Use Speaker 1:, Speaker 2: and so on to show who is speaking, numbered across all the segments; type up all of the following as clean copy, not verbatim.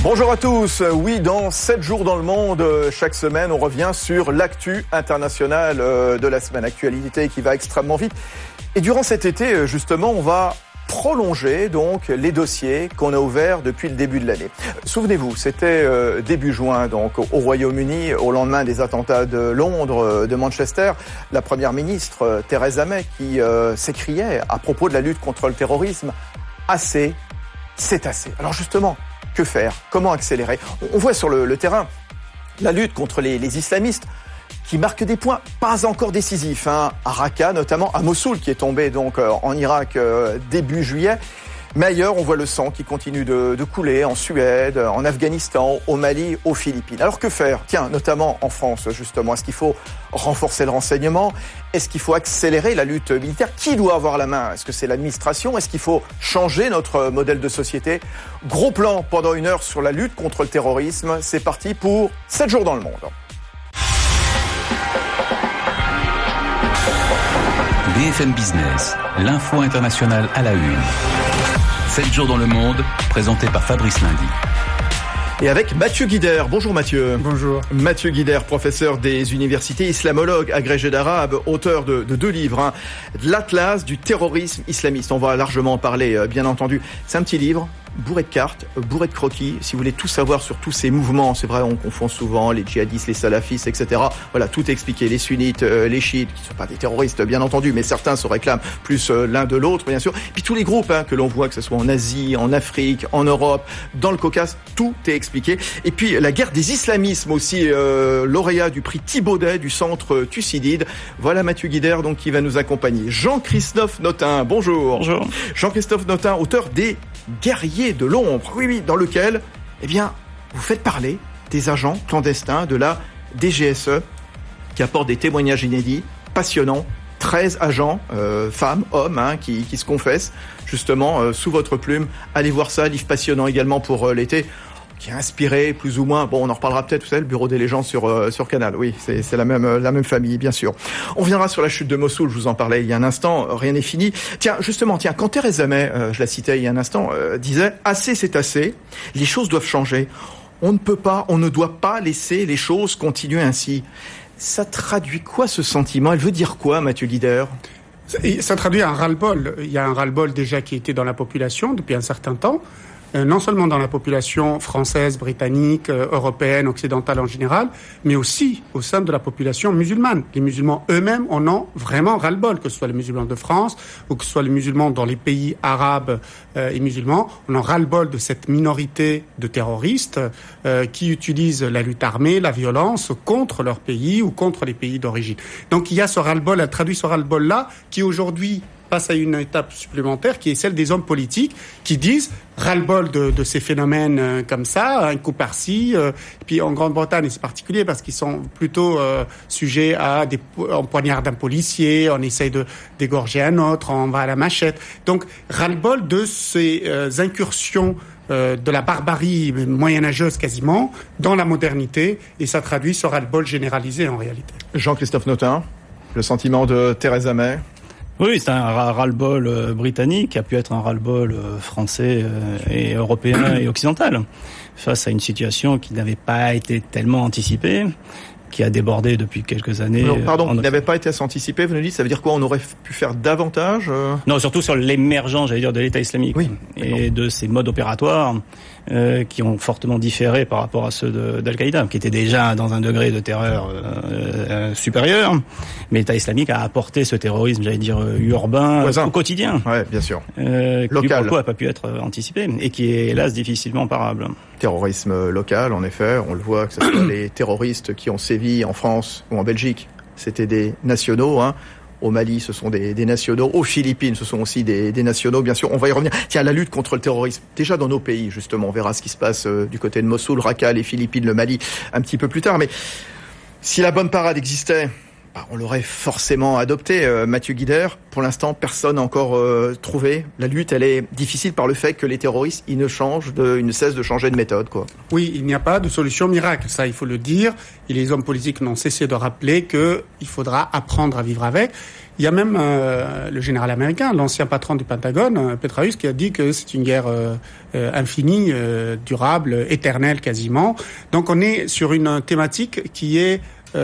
Speaker 1: Bonjour à tous. Oui, dans 7 jours dans le monde, chaque semaine, on revient sur l'actu internationale de la semaine. Actualité qui va extrêmement vite. Et durant cet été, justement, on va prolonger donc les dossiers qu'on a ouverts depuis le début de l'année. Souvenez-vous, c'était début juin, donc au Royaume-Uni, au lendemain des attentats de Londres, de Manchester, la première ministre Theresa May qui s'écriait à propos de la lutte contre le terrorisme. Assez, c'est assez. Alors justement, que faire? Comment accélérer? On voit sur le terrain la lutte contre les islamistes qui marque des points pas encore décisifs, à Raqqa notamment, à Mossoul qui est tombé donc en Irak début juillet. Mais ailleurs, on voit le sang qui continue de couler en Suède, en Afghanistan, au Mali, aux Philippines. Alors que faire? Tiens, notamment en France justement. Est-ce qu'il faut renforcer le renseignement? Est-ce qu'il faut accélérer la lutte militaire? Qui doit avoir la main? Est-ce que c'est l'administration? Est-ce qu'il faut changer notre modèle de société? Gros plan pendant 1 heure sur la lutte contre le terrorisme. C'est parti pour 7 jours dans le monde.
Speaker 2: BFM Business, l'info internationale à la une. 7 jours dans le monde, présenté par Fabrice Lundy.
Speaker 1: Et avec Mathieu Guidère. Bonjour Mathieu.
Speaker 3: Bonjour.
Speaker 1: Mathieu Guidère, professeur des universités, islamologue, agrégé d'arabe, auteur de 2 livres, l'Atlas du terrorisme islamiste. On va largement en parler, bien entendu. C'est un petit livre, bourré de cartes, bourré de croquis. Si vous voulez tout savoir sur tous ces mouvements, c'est vrai, on confond souvent les djihadistes, les salafistes, etc. Voilà, tout est expliqué. Les sunnites, les chiites, qui ne sont pas des terroristes, bien entendu, mais certains se réclament plus l'un de l'autre, bien sûr. Puis tous les groupes que l'on voit, que ce soit en Asie, en Afrique, en Europe, dans le Caucase, tout est expliqué. Et puis la guerre des islamismes aussi, lauréat du prix Thibaudet du centre Thucydide. Voilà Mathieu Guidère donc qui va nous accompagner. Jean-Christophe Notin, bonjour.
Speaker 3: Bonjour.
Speaker 1: Jean-Christophe Notin, auteur des Guerriers de l'ombre, oui, dans lequel, vous faites parler des agents clandestins de la DGSE qui apportent des témoignages inédits, passionnants. 13 agents, femmes, hommes, qui se confessent justement sous votre plume. Allez voir ça, livre passionnant également pour l'été, qui a inspiré plus ou moins, on en reparlera peut-être, vous savez, le Bureau des légendes sur Canal. Oui, c'est la même famille, bien sûr. On reviendra sur la chute de Mossoul, je vous en parlais il y a un instant, rien n'est fini. Tiens, quand Theresa May, je la citais il y a un instant, disait « assez, c'est assez, les choses doivent changer, on ne doit pas laisser les choses continuer ainsi ». Ça traduit quoi ce sentiment? Elle veut dire quoi, Mathieu Guidère?
Speaker 3: Ça traduit un ras-le-bol. Il y a un ras-le-bol déjà qui était dans la population depuis un certain temps. Non seulement dans la population française, britannique, européenne, occidentale en général, mais aussi au sein de la population musulmane. Les musulmans eux-mêmes en ont vraiment ras-le-bol, que ce soit les musulmans de France ou que ce soit les musulmans dans les pays arabes et musulmans. On en ras-le-bol de cette minorité de terroristes qui utilisent la lutte armée, la violence contre leur pays ou contre les pays d'origine. Donc il y a ce ras-le-bol, elle traduit ce ras-le-bol-là qui aujourd'hui passe à une étape supplémentaire qui est celle des hommes politiques qui disent ras-le-bol de ces phénomènes comme ça, un coup par-ci. Puis en Grande-Bretagne, c'est particulier parce qu'ils sont plutôt sujets à on poignarde un policier, on essaye d'égorger un autre, on va à la machette. Donc ras-le-bol de ces incursions de la barbarie moyenâgeuse quasiment dans la modernité, et ça traduit ce ras-le-bol généralisé en réalité.
Speaker 1: Jean-Christophe Notin, le sentiment de Theresa May?
Speaker 4: Oui, c'est un ras-le-bol britannique qui a pu être un ras-le-bol français et européen et occidental face à une situation qui n'avait pas été tellement anticipée, qui a débordé depuis quelques années.
Speaker 1: Non, pardon, qui n'avait pas été assez anticipé, vous nous dites, ça veut dire quoi? On aurait pu faire davantage
Speaker 4: Non, surtout sur l'émergence, de l'État islamique,
Speaker 1: oui,
Speaker 4: et de ses modes opératoires qui ont fortement différé par rapport à ceux d'Al-Qaïda, qui étaient déjà dans un degré de terreur supérieur. Mais l'État islamique a apporté ce terrorisme, urbain, au quotidien.
Speaker 1: Ouais, bien sûr.
Speaker 4: Local. Qui, pour le coup, n'a pas pu être anticipé et qui est, hélas, difficilement parable.
Speaker 1: Terrorisme local, en effet. On le voit, que ce soit les terroristes qui ont sévi en France ou en Belgique. C'était des nationaux, Au Mali, ce sont des nationaux. Aux Philippines, ce sont aussi des nationaux, bien sûr. On va y revenir. Tiens, la lutte contre le terrorisme. Déjà dans nos pays, justement. On verra ce qui se passe du côté de Mossoul, Raqqa, les Philippines, le Mali, un petit peu plus tard. Mais si la bonne parade existait on l'aurait forcément adopté. Mathieu Guider, pour l'instant, personne n'a encore trouvé. La lutte, elle est difficile par le fait que les terroristes, ils ne cessent de changer de méthode, quoi.
Speaker 3: Oui, il n'y a pas de solution miracle, ça il faut le dire. Et les hommes politiques n'ont cessé de rappeler qu'il faudra apprendre à vivre avec. Il y a même le général américain, l'ancien patron du Pentagone, Petraeus, qui a dit que c'est une guerre infinie, durable, éternelle quasiment. Donc on est sur une thématique qui est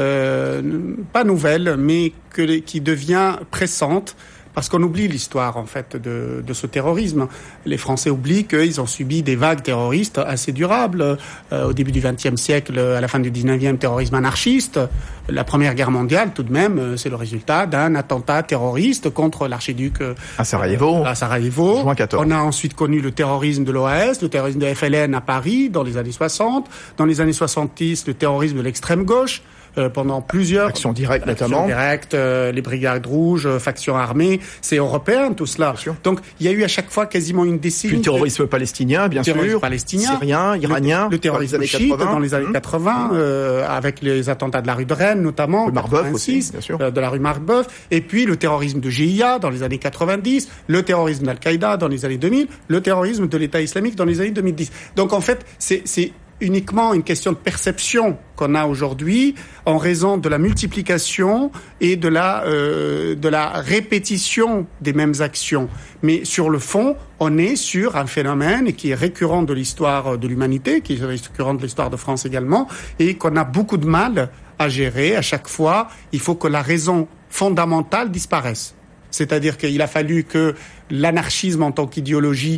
Speaker 3: pas nouvelle, mais qui devient pressante, parce qu'on oublie l'histoire en fait de ce terrorisme. Les Français oublient qu'ils ont subi des vagues terroristes assez durables. Au début du XXe siècle, à la fin du XIXe, terrorisme anarchiste. La Première Guerre mondiale, tout de même, c'est le résultat d'un attentat terroriste contre l'archiduc
Speaker 1: à Sarajevo. Juin 14.
Speaker 3: On a ensuite connu le terrorisme de l'OAS, le terrorisme de FLN à Paris dans les années 60. Dans les années 70, le terrorisme de l'extrême gauche. Pendant plusieurs
Speaker 1: actions directes notamment,
Speaker 3: les brigades rouges, factions armées, c'est européen tout cela. Donc il y a eu à chaque fois quasiment une décennie.
Speaker 1: Puis le terrorisme palestinien, bien sûr, syrien, iranien,
Speaker 3: le terrorisme chiite dans les années 80, avec les attentats de la rue de Rennes notamment,
Speaker 1: le Marbeuf aussi, bien sûr,
Speaker 3: de la rue Marbeuf, et puis le terrorisme de GIA dans les années 90, le terrorisme d'Al-Qaïda dans les années 2000, le terrorisme de l'État islamique dans les années 2010. Donc en fait, c'est uniquement une question de perception qu'on a aujourd'hui en raison de la multiplication et de la répétition des mêmes actions. Mais sur le fond, on est sur un phénomène qui est récurrent de l'histoire de l'humanité, qui est récurrent de l'histoire de France également, et qu'on a beaucoup de mal à gérer. À chaque fois, il faut que la raison fondamentale disparaisse. C'est-à-dire qu'il a fallu que l'anarchisme en tant qu'idéologie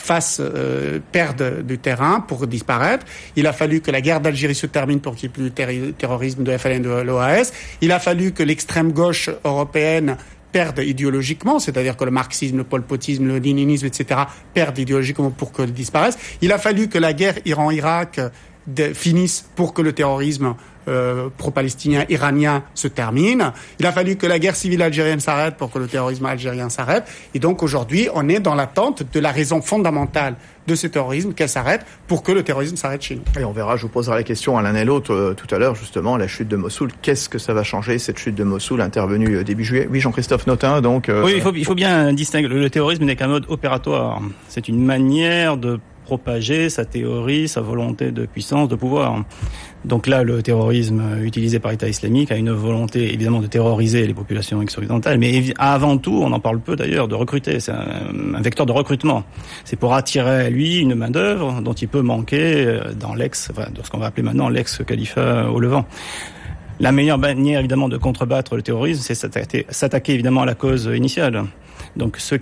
Speaker 3: perdre du terrain pour disparaître. Il a fallu que la guerre d'Algérie se termine pour qu'il n'y ait plus de terrorisme de FLN de l'OAS. Il a fallu que l'extrême gauche européenne perde idéologiquement, c'est-à-dire que le marxisme, le pol-potisme, le léninisme, etc. perdent idéologiquement pour que disparaisse. Il a fallu que la guerre Iran-Irak finisse pour que le terrorisme pro-palestinien iranien se termine. Il a fallu que la guerre civile algérienne s'arrête pour que le terrorisme algérien s'arrête. Et donc aujourd'hui, on est dans l'attente de la raison fondamentale de ce terrorisme, qu'elle s'arrête pour que le terrorisme s'arrête chez nous.
Speaker 1: Et on verra, je vous poserai la question à l'un et l'autre tout à l'heure, justement, la chute de Mossoul. Qu'est-ce que ça va changer, cette chute de Mossoul intervenue début juillet? Oui, Jean-Christophe Notin, donc...
Speaker 4: Oui, il faut bien distinguer. Le terrorisme n'est qu'un mode opératoire. C'est une manière de propager sa théorie, sa volonté de puissance, de pouvoir. Donc là, le terrorisme utilisé par l'État islamique a une volonté évidemment de terroriser les populations ex-occidentales, mais avant tout, on en parle peu d'ailleurs, de recruter. C'est un vecteur de recrutement. C'est pour attirer à lui une main-d'œuvre dont il peut manquer dans dans ce qu'on va appeler maintenant l'ex-califat au Levant. La meilleure manière évidemment de contrebattre le terrorisme, c'est s'attaquer évidemment à la cause initiale. Donc ceux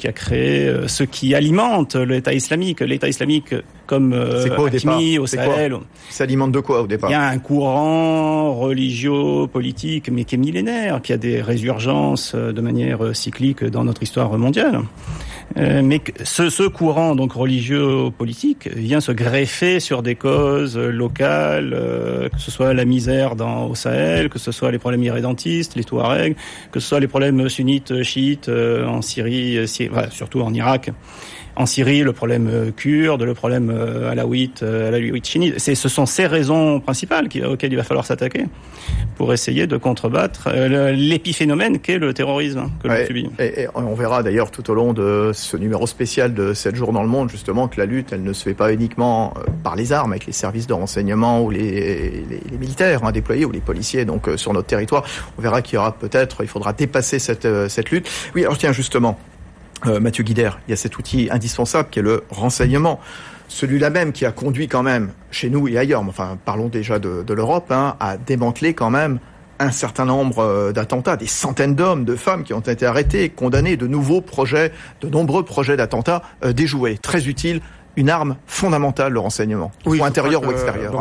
Speaker 4: qui alimentent l'État islamique comme Hatimi au Sahel.
Speaker 1: Ça alimente de quoi au départ?
Speaker 4: Il y a un courant religieux, politique, mais qui est millénaire, qui a des résurgences de manière cyclique dans notre histoire mondiale. Mais ce courant donc religieux politique vient se greffer sur des causes locales, que ce soit la misère au Sahel, que ce soit les problèmes irrédentistes, les Touaregs, que ce soit les problèmes sunnites, chiites en Syrie, surtout en Irak. En Syrie, le problème kurde, le problème alawite chiite. Ce sont ces raisons principales auxquelles il va falloir s'attaquer pour essayer de contrebattre l'épiphénomène qu'est le terrorisme que l'on subit.
Speaker 1: Et on verra d'ailleurs tout au long de ce numéro spécial de 7 jours dans le monde, justement, que la lutte, elle ne se fait pas uniquement par les armes, avec les services de renseignement ou les militaires déployés ou les policiers donc sur notre territoire. On verra qu'il y aura il faudra dépasser cette lutte. Oui, alors tiens, justement, Mathieu Guider, il y a cet outil indispensable qui est le renseignement. Celui-là même qui a conduit quand même, chez nous et ailleurs, mais enfin parlons déjà de l'Europe, à démanteler quand même un certain nombre d'attentats, des centaines d'hommes, de femmes qui ont été arrêtés, condamnés, de nombreux projets d'attentats déjoués. Très utile, une arme fondamentale, le renseignement, soit intérieur ou extérieur.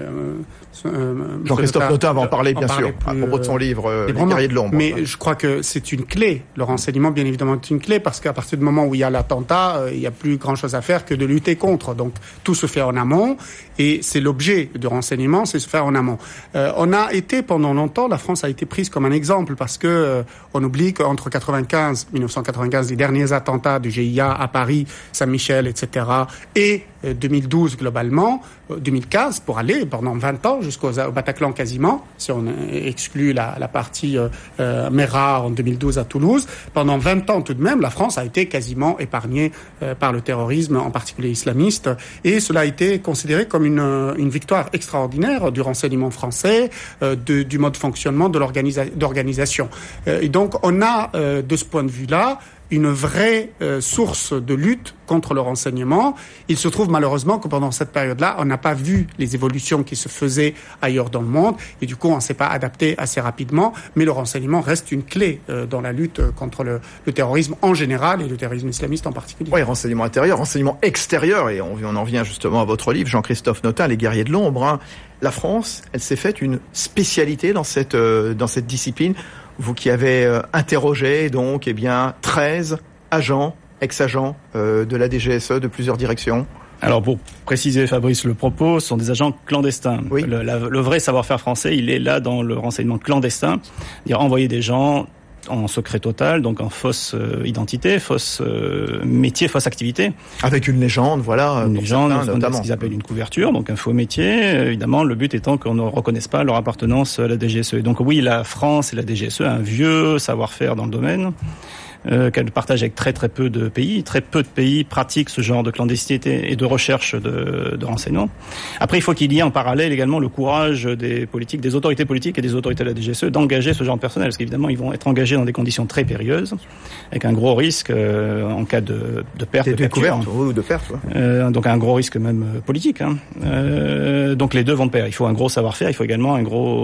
Speaker 1: Jean-Christophe Notin va en parler, bien sûr, à propos de son livre Les guerriers de l'ombre.
Speaker 3: Mais je crois que c'est une clé. Le renseignement, bien évidemment, est une clé, parce qu'à partir du moment où il y a l'attentat, il n'y a plus grand-chose à faire que de lutter contre. Donc, tout se fait en amont, et c'est l'objet du renseignement, c'est se faire en amont. On a été, pendant longtemps, la France a été prise comme un exemple, parce que on oublie qu'entre 1995, les derniers attentats du GIA à Paris, Saint-Michel, etc., et 2012 globalement, 2015 pour aller pendant 20 ans jusqu'au Bataclan quasiment, si on exclut la partie Mera en 2012 à Toulouse. Pendant 20 ans tout de même, la France a été quasiment épargnée par le terrorisme, en particulier islamiste, et cela a été considéré comme une victoire extraordinaire du renseignement français, du mode de fonctionnement d'organisation. Et donc on a de ce point de vue-là une vraie source de lutte contre le renseignement. Il se trouve malheureusement que pendant cette période-là, on n'a pas vu les évolutions qui se faisaient ailleurs dans le monde et du coup, on ne s'est pas adapté assez rapidement. Mais le renseignement reste une clé dans la lutte contre le terrorisme en général et le terrorisme islamiste en particulier.
Speaker 1: Oui, renseignement intérieur, renseignement extérieur, et on en vient justement à votre livre, Jean-Christophe Notin, Les guerriers de l'ombre. Hein. La France, elle s'est faite une spécialité dans cette discipline. Vous qui avez interrogé donc 13 agents, ex-agents de la DGSE de plusieurs directions.
Speaker 4: Alors pour préciser, Fabrice, le propos, ce sont des agents clandestins.
Speaker 1: Oui.
Speaker 4: Le vrai savoir-faire français, il est là dans le renseignement clandestin, c'est-à-dire envoyer des gens en secret total, donc en fausse identité, fausse métier, fausse activité.
Speaker 1: Avec une légende, voilà.
Speaker 4: Une légende,
Speaker 1: notamment.
Speaker 4: Ce qu'ils appellent une couverture, donc un faux métier. Évidemment, le but étant qu'on ne reconnaisse pas leur appartenance à la DGSE. Et donc oui, la France et la DGSE a un vieux savoir-faire dans le domaine. Qu'elle partage avec très peu de pays. Très peu de pays pratiquent ce genre de clandestinité et de recherche de renseignements. Après, il faut qu'il y ait en parallèle également le courage des politiques, des autorités politiques et des autorités de la DGSE d'engager ce genre de personnel. Parce qu'évidemment, ils vont être engagés dans des conditions très périlleuses, avec un gros risque en cas de perte, de
Speaker 1: découverte ou de perte. Ouais.
Speaker 4: Donc un gros risque même politique. Hein. Donc les deux vont de pair. Il faut un gros savoir-faire, il faut également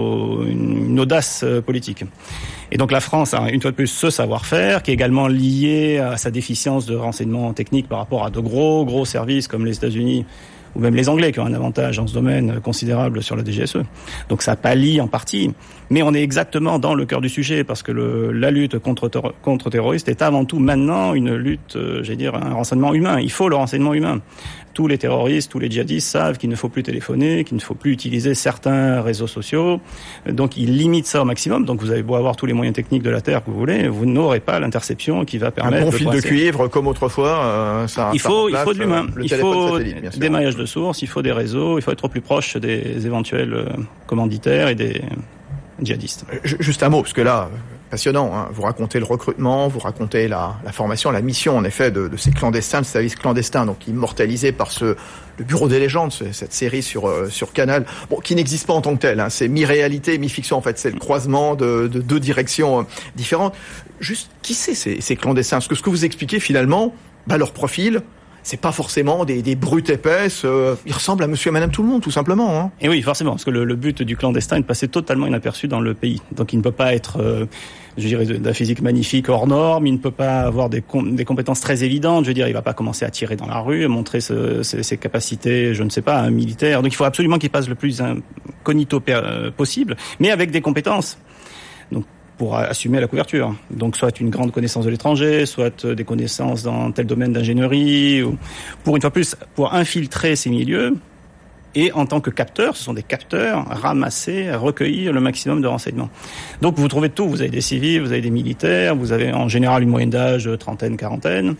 Speaker 4: une audace politique. Et donc la France a une fois de plus ce savoir-faire qui est également lié à sa déficience de renseignements techniques par rapport à de gros services comme les États-Unis ou même les Anglais qui ont un avantage en ce domaine considérable sur la DGSE. Donc ça pallie en partie, mais on est exactement dans le cœur du sujet parce que la lutte contre terroristes est avant tout maintenant une lutte, un renseignement humain. Il faut le renseignement humain. Tous les terroristes, tous les djihadistes savent qu'il ne faut plus téléphoner, qu'il ne faut plus utiliser certains réseaux sociaux. Donc ils limitent ça au maximum. Donc vous avez beau avoir tous les moyens techniques de la Terre que vous voulez, vous n'aurez pas l'interception qui va permettre
Speaker 1: un bon fil de cuivre comme autrefois.
Speaker 4: Il faut de l'humain. Il faut
Speaker 1: des
Speaker 4: maillages de sources, il faut des réseaux, il faut être au plus proche des éventuels commanditaires et des djihadistes.
Speaker 1: Juste un mot, parce que là, passionnant, hein. Vous racontez le recrutement, vous racontez la formation, la mission en effet de ces clandestins, de services clandestins, donc immortalisés par le Bureau des légendes, cette série sur Canal, qui n'existe pas en tant que telle. Hein. C'est mi-réalité, mi-fiction en fait. C'est le croisement de deux directions différentes. Juste, qui c'est ces clandestins? Parce que ce que vous expliquez finalement, leur profil, c'est pas forcément des brutes épaisses. Ils ressemblent à monsieur et madame tout le monde, tout simplement. Hein.
Speaker 4: Et oui, forcément, parce que le but du clandestin est de passer totalement inaperçu dans le pays. Donc il ne peut pas être, de la physique magnifique hors norme, il ne peut pas avoir des compétences très évidentes. Il va pas commencer à tirer dans la rue, à montrer ses capacités, un militaire. Donc il faut absolument qu'il passe le plus incognito possible, mais avec des compétences. Donc pour assumer la couverture. Donc soit une grande connaissance de l'étranger, soit des connaissances dans tel domaine d'ingénierie, ou pour une fois plus, pour infiltrer ces milieux, et en tant que capteurs, ce sont des capteurs, ramasser, recueillir le maximum de renseignements. Donc vous trouvez de tout, vous avez des civils, vous avez des militaires, vous avez en général une moyenne d'âge trentaine, quarantaine,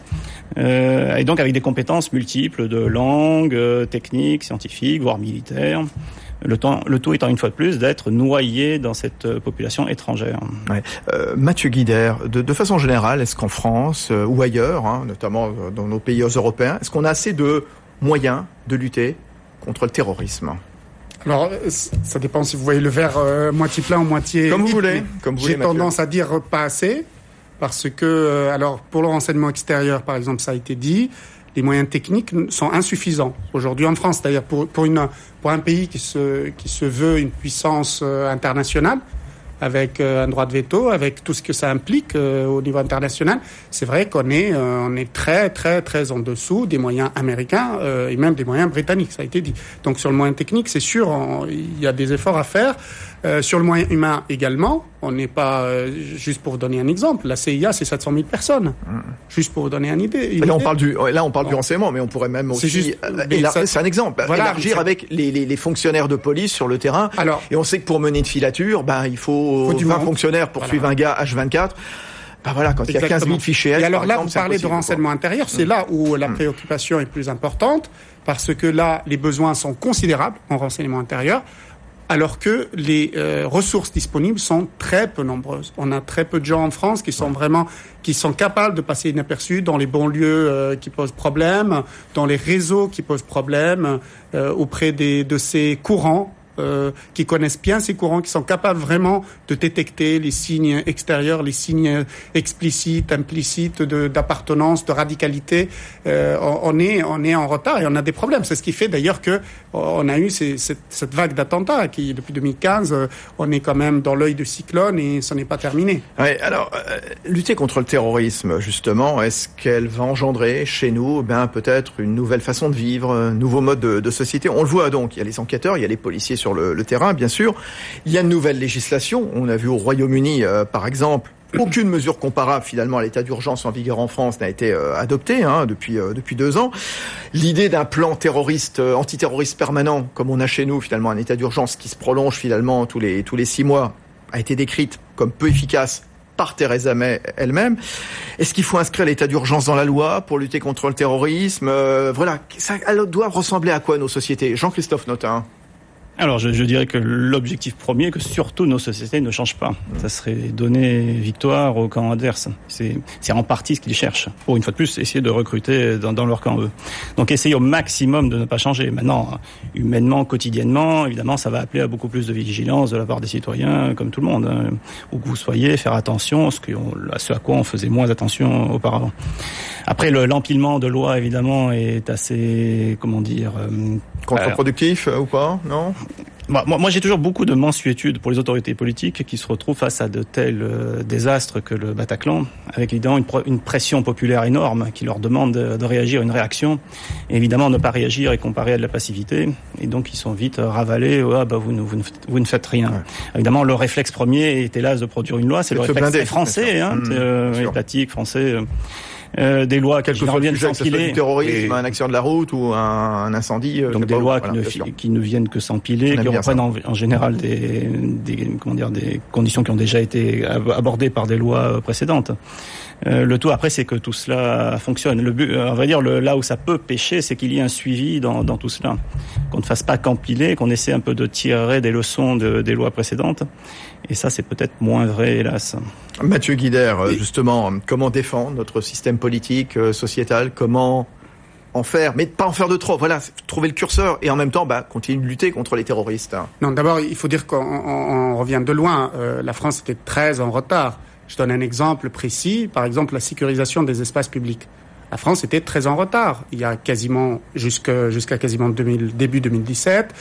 Speaker 4: et donc avec des compétences multiples de langue, technique, scientifique, voire militaire. Le tout étant une fois de plus d'être noyé dans cette population étrangère.
Speaker 1: Ouais. Mathieu Guider, de façon générale, est-ce qu'en France ou ailleurs, hein, notamment dans nos pays européens, est-ce qu'on a assez de moyens de lutter contre le terrorisme?
Speaker 3: Alors, ça dépend si vous voyez le verre moitié plein ou moitié
Speaker 1: comme
Speaker 3: vide.
Speaker 1: Vous voulez. J'ai
Speaker 3: tendance à dire pas assez, parce que, alors, pour le renseignement extérieur, par exemple, ça a été dit, les moyens techniques sont insuffisants. Aujourd'hui en France, c'est-à-dire pour un pays qui se veut une puissance internationale, avec un droit de veto, avec tout ce que ça implique au niveau international, c'est vrai qu'on est très très très en dessous des moyens américains et même des moyens britanniques, ça a été dit. Donc sur le moyen technique, c'est sûr, il y a des efforts à faire. Sur le moyen humain également, on n'est pas, juste pour vous donner un exemple, la CIA c'est 700 000 personnes, juste pour vous donner une idée.
Speaker 1: Là on parle du renseignement, mais on pourrait même aussi, c'est un exemple, élargir avec les fonctionnaires de police sur le terrain. Alors, et on sait que pour mener une filature, il faut 20 fonctionnaires pour suivre un gars H24. voilà, quand il y a 15 000 fichiers S,
Speaker 3: et alors
Speaker 1: par
Speaker 3: là,
Speaker 1: exemple,
Speaker 3: vous parlez de renseignement intérieur, c'est là où la préoccupation est plus importante, parce que là, les besoins sont considérables en renseignement intérieur, alors que les ressources disponibles sont très peu nombreuses. On a très peu de gens en France qui sont capables de passer inaperçus dans les banlieues qui posent problème, dans les réseaux qui posent problème, auprès de ces courants qui connaissent bien ces courants, qui sont capables vraiment de détecter les signes extérieurs, les signes explicites, implicites d'appartenance, de radicalité. On est en retard et on a des problèmes. C'est ce qui fait d'ailleurs que on a eu cette vague d'attentats qui, depuis 2015, on est quand même dans l'œil du cyclone et ça n'est pas terminé.
Speaker 1: Ouais, alors, lutter contre le terrorisme, justement, est-ce qu'elle va engendrer chez nous peut-être une nouvelle façon de vivre, un nouveau mode de société? On le voit donc, il y a les enquêteurs, il y a les policiers sur le terrain, bien sûr. Il y a une nouvelle législation. On a vu au Royaume-Uni, par exemple, aucune mesure comparable finalement à l'état d'urgence en vigueur en France n'a été adoptée depuis 2 ans. L'idée d'un plan antiterroriste permanent, comme on a chez nous finalement un état d'urgence qui se prolonge finalement tous les 6 mois, a été décrite comme peu efficace par Theresa May elle-même. Est-ce qu'il faut inscrire l'état d'urgence dans la loi pour lutter contre le terrorisme? Voilà, ça doit ressembler à quoi nos sociétés? Jean-Christophe Notin.
Speaker 4: Alors, je dirais que l'objectif premier est que surtout nos sociétés ne changent pas. Ça serait donner victoire au camp adverse. C'est en partie ce qu'ils cherchent. Pour une fois de plus, essayer de recruter dans leur camp eux. Donc, essayer au maximum de ne pas changer. Maintenant, humainement, quotidiennement, évidemment, ça va appeler à beaucoup plus de vigilance de la part des citoyens, comme tout le monde. Où que vous soyez, faire attention à ce à quoi on faisait moins attention auparavant. Après, l'empilement de lois, évidemment, est assez,
Speaker 1: contre-productif ou pas, non?
Speaker 4: Moi, j'ai toujours beaucoup de mansuétude pour les autorités politiques qui se retrouvent face à de tels désastres que le Bataclan, avec évidemment une pression populaire énorme qui leur demande de réagir, une réaction. Et évidemment, ne pas réagir est comparé à de la passivité. Et donc, ils sont vite ravalés. Vous ne faites rien. Ouais. Évidemment, le réflexe premier est hélas de produire une loi. C'est le réflexe français, étatique, français. Des lois qui reviennent s'empiler,
Speaker 1: du terrorisme, un accident de la route ou un incendie.
Speaker 4: Donc des lois qui ne viennent que s'empiler, qui reprennent en général des conditions qui ont déjà été abordées par des lois précédentes. Le tout après, c'est que tout cela fonctionne. Le but, on va dire, là où ça peut pêcher, c'est qu'il y ait un suivi dans tout cela, qu'on ne fasse pas qu'empiler, qu'on essaie un peu de tirer des leçons des lois précédentes. Et ça, c'est peut-être moins vrai, hélas.
Speaker 1: Mathieu Guidère, justement, comment défendre notre système politique, sociétal, comment en faire, mais pas en faire de trop. Voilà, trouver le curseur et en même temps, continuer de lutter contre les terroristes.
Speaker 3: Non, d'abord, il faut dire qu'on revient de loin. La France était très en retard. Je donne un exemple précis, par exemple la sécurisation des espaces publics. La France était très en retard. Il y a quasiment jusqu'à quasiment début 2017,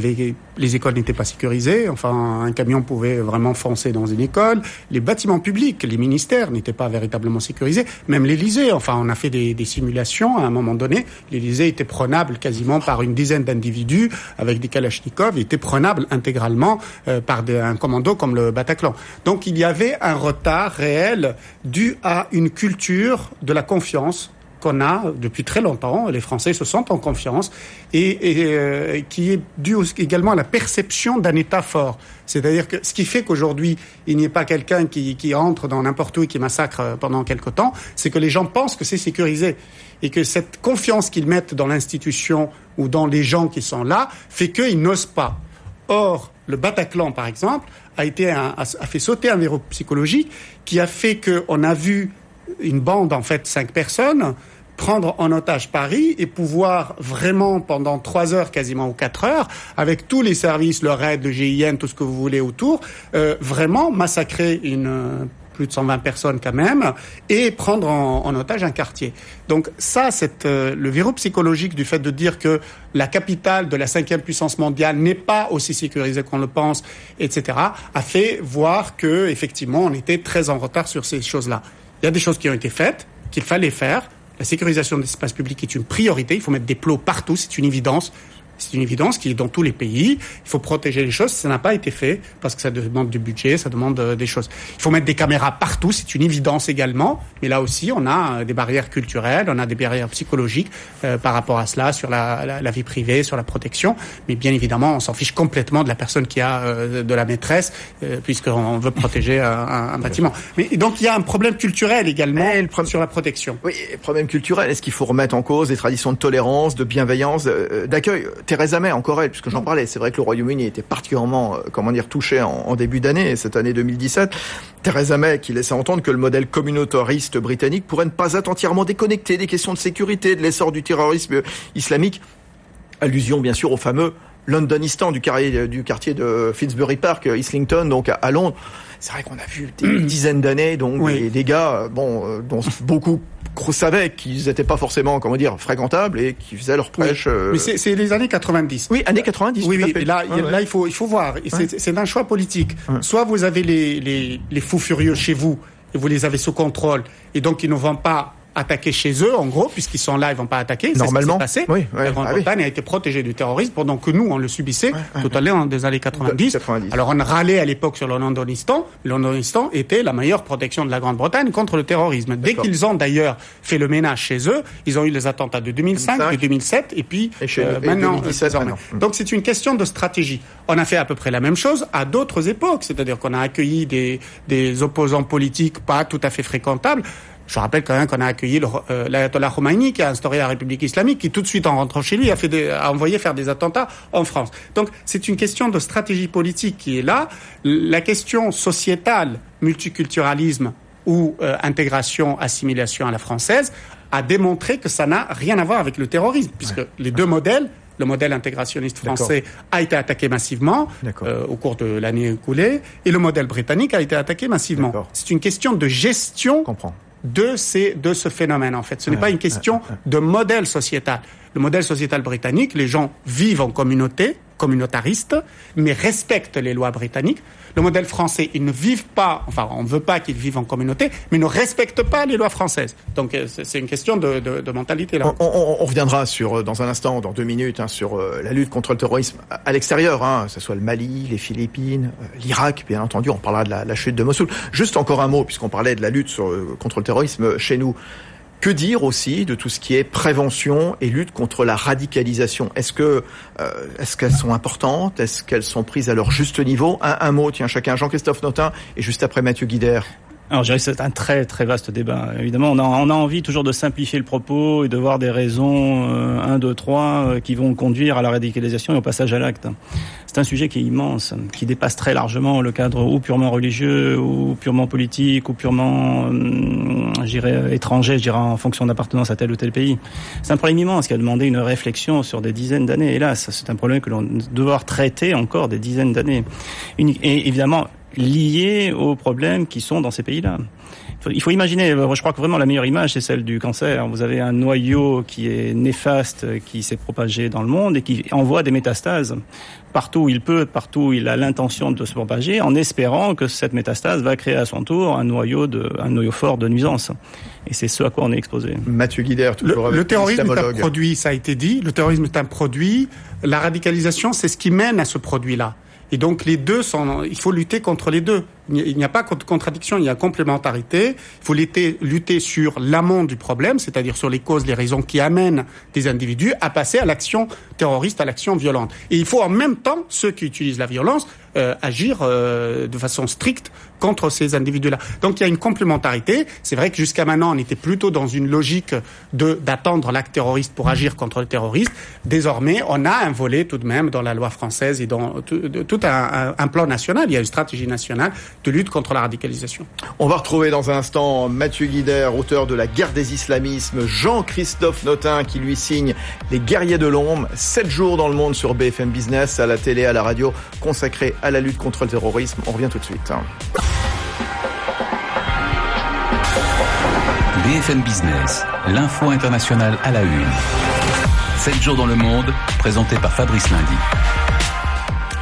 Speaker 3: les écoles n'étaient pas sécurisées. Enfin, un camion pouvait vraiment foncer dans une école. Les bâtiments publics, les ministères n'étaient pas véritablement sécurisés. Même l'Élysée. Enfin, on a fait des simulations à un moment donné. L'Élysée était prenable quasiment par une dizaine d'individus avec des kalachnikovs. Il était prenable intégralement par un commando comme le Bataclan. Donc, il y avait un retard réel dû à une culture de la confiance qu'on a depuis très longtemps. Les Français se sentent en confiance et qui est dû également à la perception d'un État fort. C'est-à-dire que ce qui fait qu'aujourd'hui, il n'y ait pas quelqu'un qui entre dans n'importe où et qui massacre pendant quelque temps, c'est que les gens pensent que c'est sécurisé. Et que cette confiance qu'ils mettent dans l'institution ou dans les gens qui sont là fait qu'ils n'osent pas. Or, le Bataclan, par exemple, a fait sauter un verrou psychologique qui a fait qu'on a vu une bande, 5 personnes, prendre en otage Paris et pouvoir vraiment, pendant 3 heures quasiment ou 4 heures, avec tous les services, le RAID, le GIGN, tout ce que vous voulez autour, vraiment massacrer plus de 120 personnes quand même, et prendre en otage un quartier. Donc ça, le verrou psychologique du fait de dire que la capitale de la 5e puissance mondiale n'est pas aussi sécurisée qu'on le pense, etc., a fait voir que effectivement on était très en retard sur ces choses-là. Il y a des choses qui ont été faites, qu'il fallait faire. La sécurisation des espaces publics est une priorité. Il faut mettre des plots partout, c'est une évidence. C'est une évidence qui est dans tous les pays. Il faut protéger les choses. Ça n'a pas été fait parce que ça demande du budget, ça demande des choses. Il faut mettre des caméras partout. C'est une évidence également. Mais là aussi, on a des barrières culturelles, on a des barrières psychologiques par rapport à cela, sur la vie privée, sur la protection. Mais bien évidemment, on s'en fiche complètement de la personne qui a de la maîtresse, puisqu'on veut protéger un bâtiment. Mais donc, il y a un problème culturel également sur la protection.
Speaker 1: Oui, problème culturel. Est-ce qu'il faut remettre en cause des traditions de tolérance, de bienveillance, d'accueil? Theresa May, encore elle, puisque j'en parlais, c'est vrai que le Royaume-Uni était particulièrement, touché en début d'année, cette année 2017. Theresa May qui laissait entendre que le modèle communautariste britannique pourrait ne pas être entièrement déconnecté des questions de sécurité, de l'essor du terrorisme islamique. Allusion, bien sûr, au fameux Londonistan du quartier de Finsbury Park, Islington, donc à Londres. C'est vrai qu'on a vu des dizaines d'années, donc des gars, dont beaucoup savaient qu'ils n'étaient pas forcément, fréquentables et qui faisaient leur prêche.
Speaker 3: Mais c'est les années 90.
Speaker 1: Oui, années 90.
Speaker 3: Oui, oui. Là, il faut voir. Et c'est un choix politique. Soit vous avez les fous furieux chez vous et vous les avez sous contrôle et donc ils ne vont pas attaquer chez eux, en gros, puisqu'ils sont là, ils vont pas attaquer.
Speaker 1: Normalement.
Speaker 3: C'est ce qui s'est passé. La Grande-Bretagne a été protégée du terrorisme pendant que nous, on le subissait tout à l'heure des années 90. Alors, on râlait à l'époque sur le Londonistan. Le Londonistan était la meilleure protection de la Grande-Bretagne contre le terrorisme. Dès qu'ils ont d'ailleurs fait le ménage chez eux, ils ont eu les attentats de 2005, de 2007 et puis maintenant. 2017, Donc, c'est une question de stratégie. On a fait à peu près la même chose à d'autres époques. C'est-à-dire qu'on a accueilli des opposants politiques pas tout à fait fréquentables. Je rappelle quand même qu'on a accueilli l'ayatollah Khomeini qui a instauré la République islamique, qui tout de suite en rentrant chez lui a envoyé faire des attentats en France. Donc c'est une question de stratégie politique qui est là. La question sociétale, multiculturalisme ou intégration, assimilation à la française, a démontré que ça n'a rien à voir avec le terrorisme, puisque les deux modèles, le modèle intégrationniste français a été attaqué massivement au cours de l'année écoulée, et le modèle britannique a été attaqué massivement. C'est une question de gestion de ce phénomène, en fait. Ce n'est pas une question de modèle sociétal. Le modèle sociétal britannique, les gens vivent en communauté, communautariste, mais respectent les lois britanniques. Le modèle français, ils ne vivent pas, on ne veut pas qu'ils vivent en communauté, mais ne respectent pas les lois françaises. Donc c'est une question de mentalité là.
Speaker 1: On reviendra dans un instant, dans 2 minutes, sur la lutte contre le terrorisme à l'extérieur, que ce soit le Mali, les Philippines, l'Irak, bien entendu. On parlera de la chute de Mossoul. Juste encore un mot, puisqu'on parlait de la lutte contre le terrorisme chez nous. Que dire aussi de tout ce qui est prévention et lutte contre la radicalisation? Est-ce qu'elles sont importantes? Est-ce qu'elles sont prises à leur juste niveau? Un mot, tiens, chacun. Jean-Christophe Notin et juste après Mathieu Guidère.
Speaker 4: Alors, je dirais que c'est un très très vaste débat. Évidemment, on a envie toujours de simplifier le propos et de voir des raisons 1, 2, 3 qui vont conduire à la radicalisation et au passage à l'acte. C'est un sujet qui est immense, qui dépasse très largement le cadre ou purement religieux, ou purement politique, ou purement, étranger, en fonction d'appartenance à tel ou tel pays. C'est un problème immense qui a demandé une réflexion sur des dizaines d'années. Hélas, c'est un problème que l'on doit devoir traiter encore des dizaines d'années. Et évidemment, liés aux problèmes qui sont dans ces pays-là. Il faut imaginer, je crois que vraiment la meilleure image, c'est celle du cancer. Vous avez un noyau qui est néfaste, qui s'est propagé dans le monde et qui envoie des métastases partout où il peut, partout où il a l'intention de se propager, en espérant que cette métastase va créer à son tour un noyau fort de nuisance. Et c'est ce à quoi on est exposé.
Speaker 1: Mathieu Guidère, toujours avec
Speaker 3: le terrorisme est un produit, ça a été dit. Le terrorisme est un produit. La radicalisation, c'est ce qui mène à ce produit-là. Et donc les deux il faut lutter contre les deux. Il n'y a pas de contradiction, il y a complémentarité. Il faut lutter sur l'amont du problème, c'est-à-dire sur les causes, les raisons qui amènent des individus à passer à l'action terroriste, à l'action violente. Et il faut en même temps, ceux qui utilisent la violence, agir de façon stricte contre ces individus-là. Donc il y a une complémentarité. C'est vrai que jusqu'à maintenant, on était plutôt dans une logique d'attendre l'acte terroriste pour agir contre le terroriste. Désormais, on a un volet tout de même dans la loi française et dans tout un plan national. Il y a une stratégie nationale de lutte contre la radicalisation.
Speaker 1: On va retrouver dans un instant Mathieu Guidère, auteur de La guerre des islamismes, Jean-Christophe Notin qui lui signe Les guerriers de l'ombre, 7 jours dans le monde sur BFM Business, à la télé, à la radio, consacré à la lutte contre le terrorisme. On revient tout de suite.
Speaker 2: BFM Business, l'info internationale à la une. 7 jours dans le monde, présenté par Fabrice Lundy.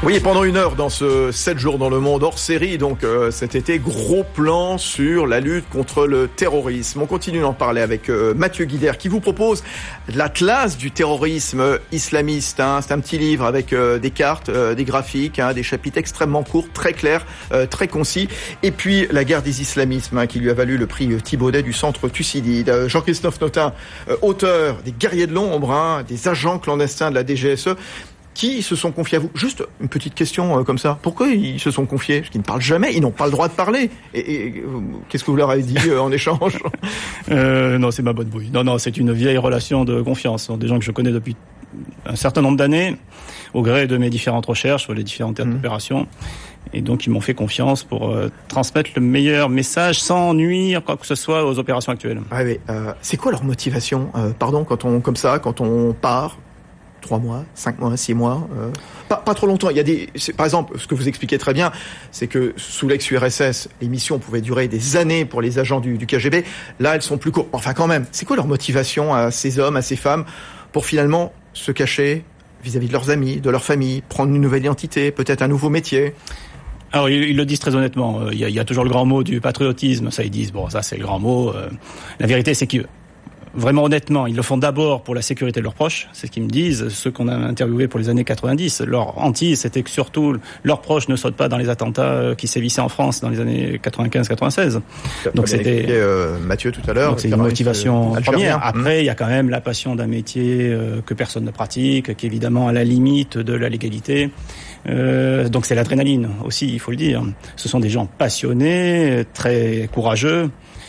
Speaker 1: Oui, pendant 1 heure dans ce 7 jours dans le monde hors série, donc cet été, gros plan sur la lutte contre le terrorisme. On continue d'en parler avec Mathieu Guidère qui vous propose l'Atlas du terrorisme islamiste. C'est un petit livre avec des cartes, des graphiques, des chapitres extrêmement courts, très clairs, très concis. Et puis la guerre des islamismes qui lui a valu le prix Thibaudet du Centre Thucydide. Jean-Christophe Notin, auteur des Guerriers de l'Ombre, des agents clandestins de la DGSE, qui se sont confiés à vous. Juste une petite question comme ça. Pourquoi ils se sont confiés? Parce qu'ils ne parlent jamais, ils n'ont pas le droit de parler. Et qu'est-ce que vous leur avez dit en échange?
Speaker 4: Non, c'est ma bonne bouille. Non, c'est une vieille relation de confiance. Des gens que je connais depuis un certain nombre d'années, au gré de mes différentes recherches sur les différentes opérations. Et donc, ils m'ont fait confiance pour transmettre le meilleur message sans nuire quoi que ce soit aux opérations actuelles.
Speaker 1: Ah oui, c'est quoi leur motivation? Quand on part 3 mois, 5 mois, 6 mois, pas trop longtemps. Il y a par exemple, ce que vous expliquez très bien, c'est que sous l'ex-URSS, les missions pouvaient durer des années pour les agents du KGB. Là, elles sont plus courtes. Enfin, quand même, c'est quoi leur motivation à ces hommes, à ces femmes, pour finalement se cacher vis-à-vis de leurs amis, de leur famille, prendre une nouvelle identité, peut-être un nouveau métier?
Speaker 4: Alors, ils le disent très honnêtement. Il y a toujours le grand mot du patriotisme. Ça, ils disent, ça, c'est le grand mot. La vérité, c'est que vraiment honnêtement, ils le font d'abord pour la sécurité de leurs proches, c'est ce qu'ils me disent, ceux qu'on a interviewés pour les années 90. Leur hantise, c'était que surtout leurs proches ne sautent pas dans les attentats qui sévissaient en France dans les années 95-96.
Speaker 1: Donc c'était Mathieu tout à l'heure.
Speaker 4: Donc c'est une motivation première. Après, il y a quand même la passion d'un métier que personne ne pratique, qui est évidemment à la limite de la légalité. Donc c'est l'adrénaline aussi, il faut le dire. Ce sont des gens passionnés, très courageux.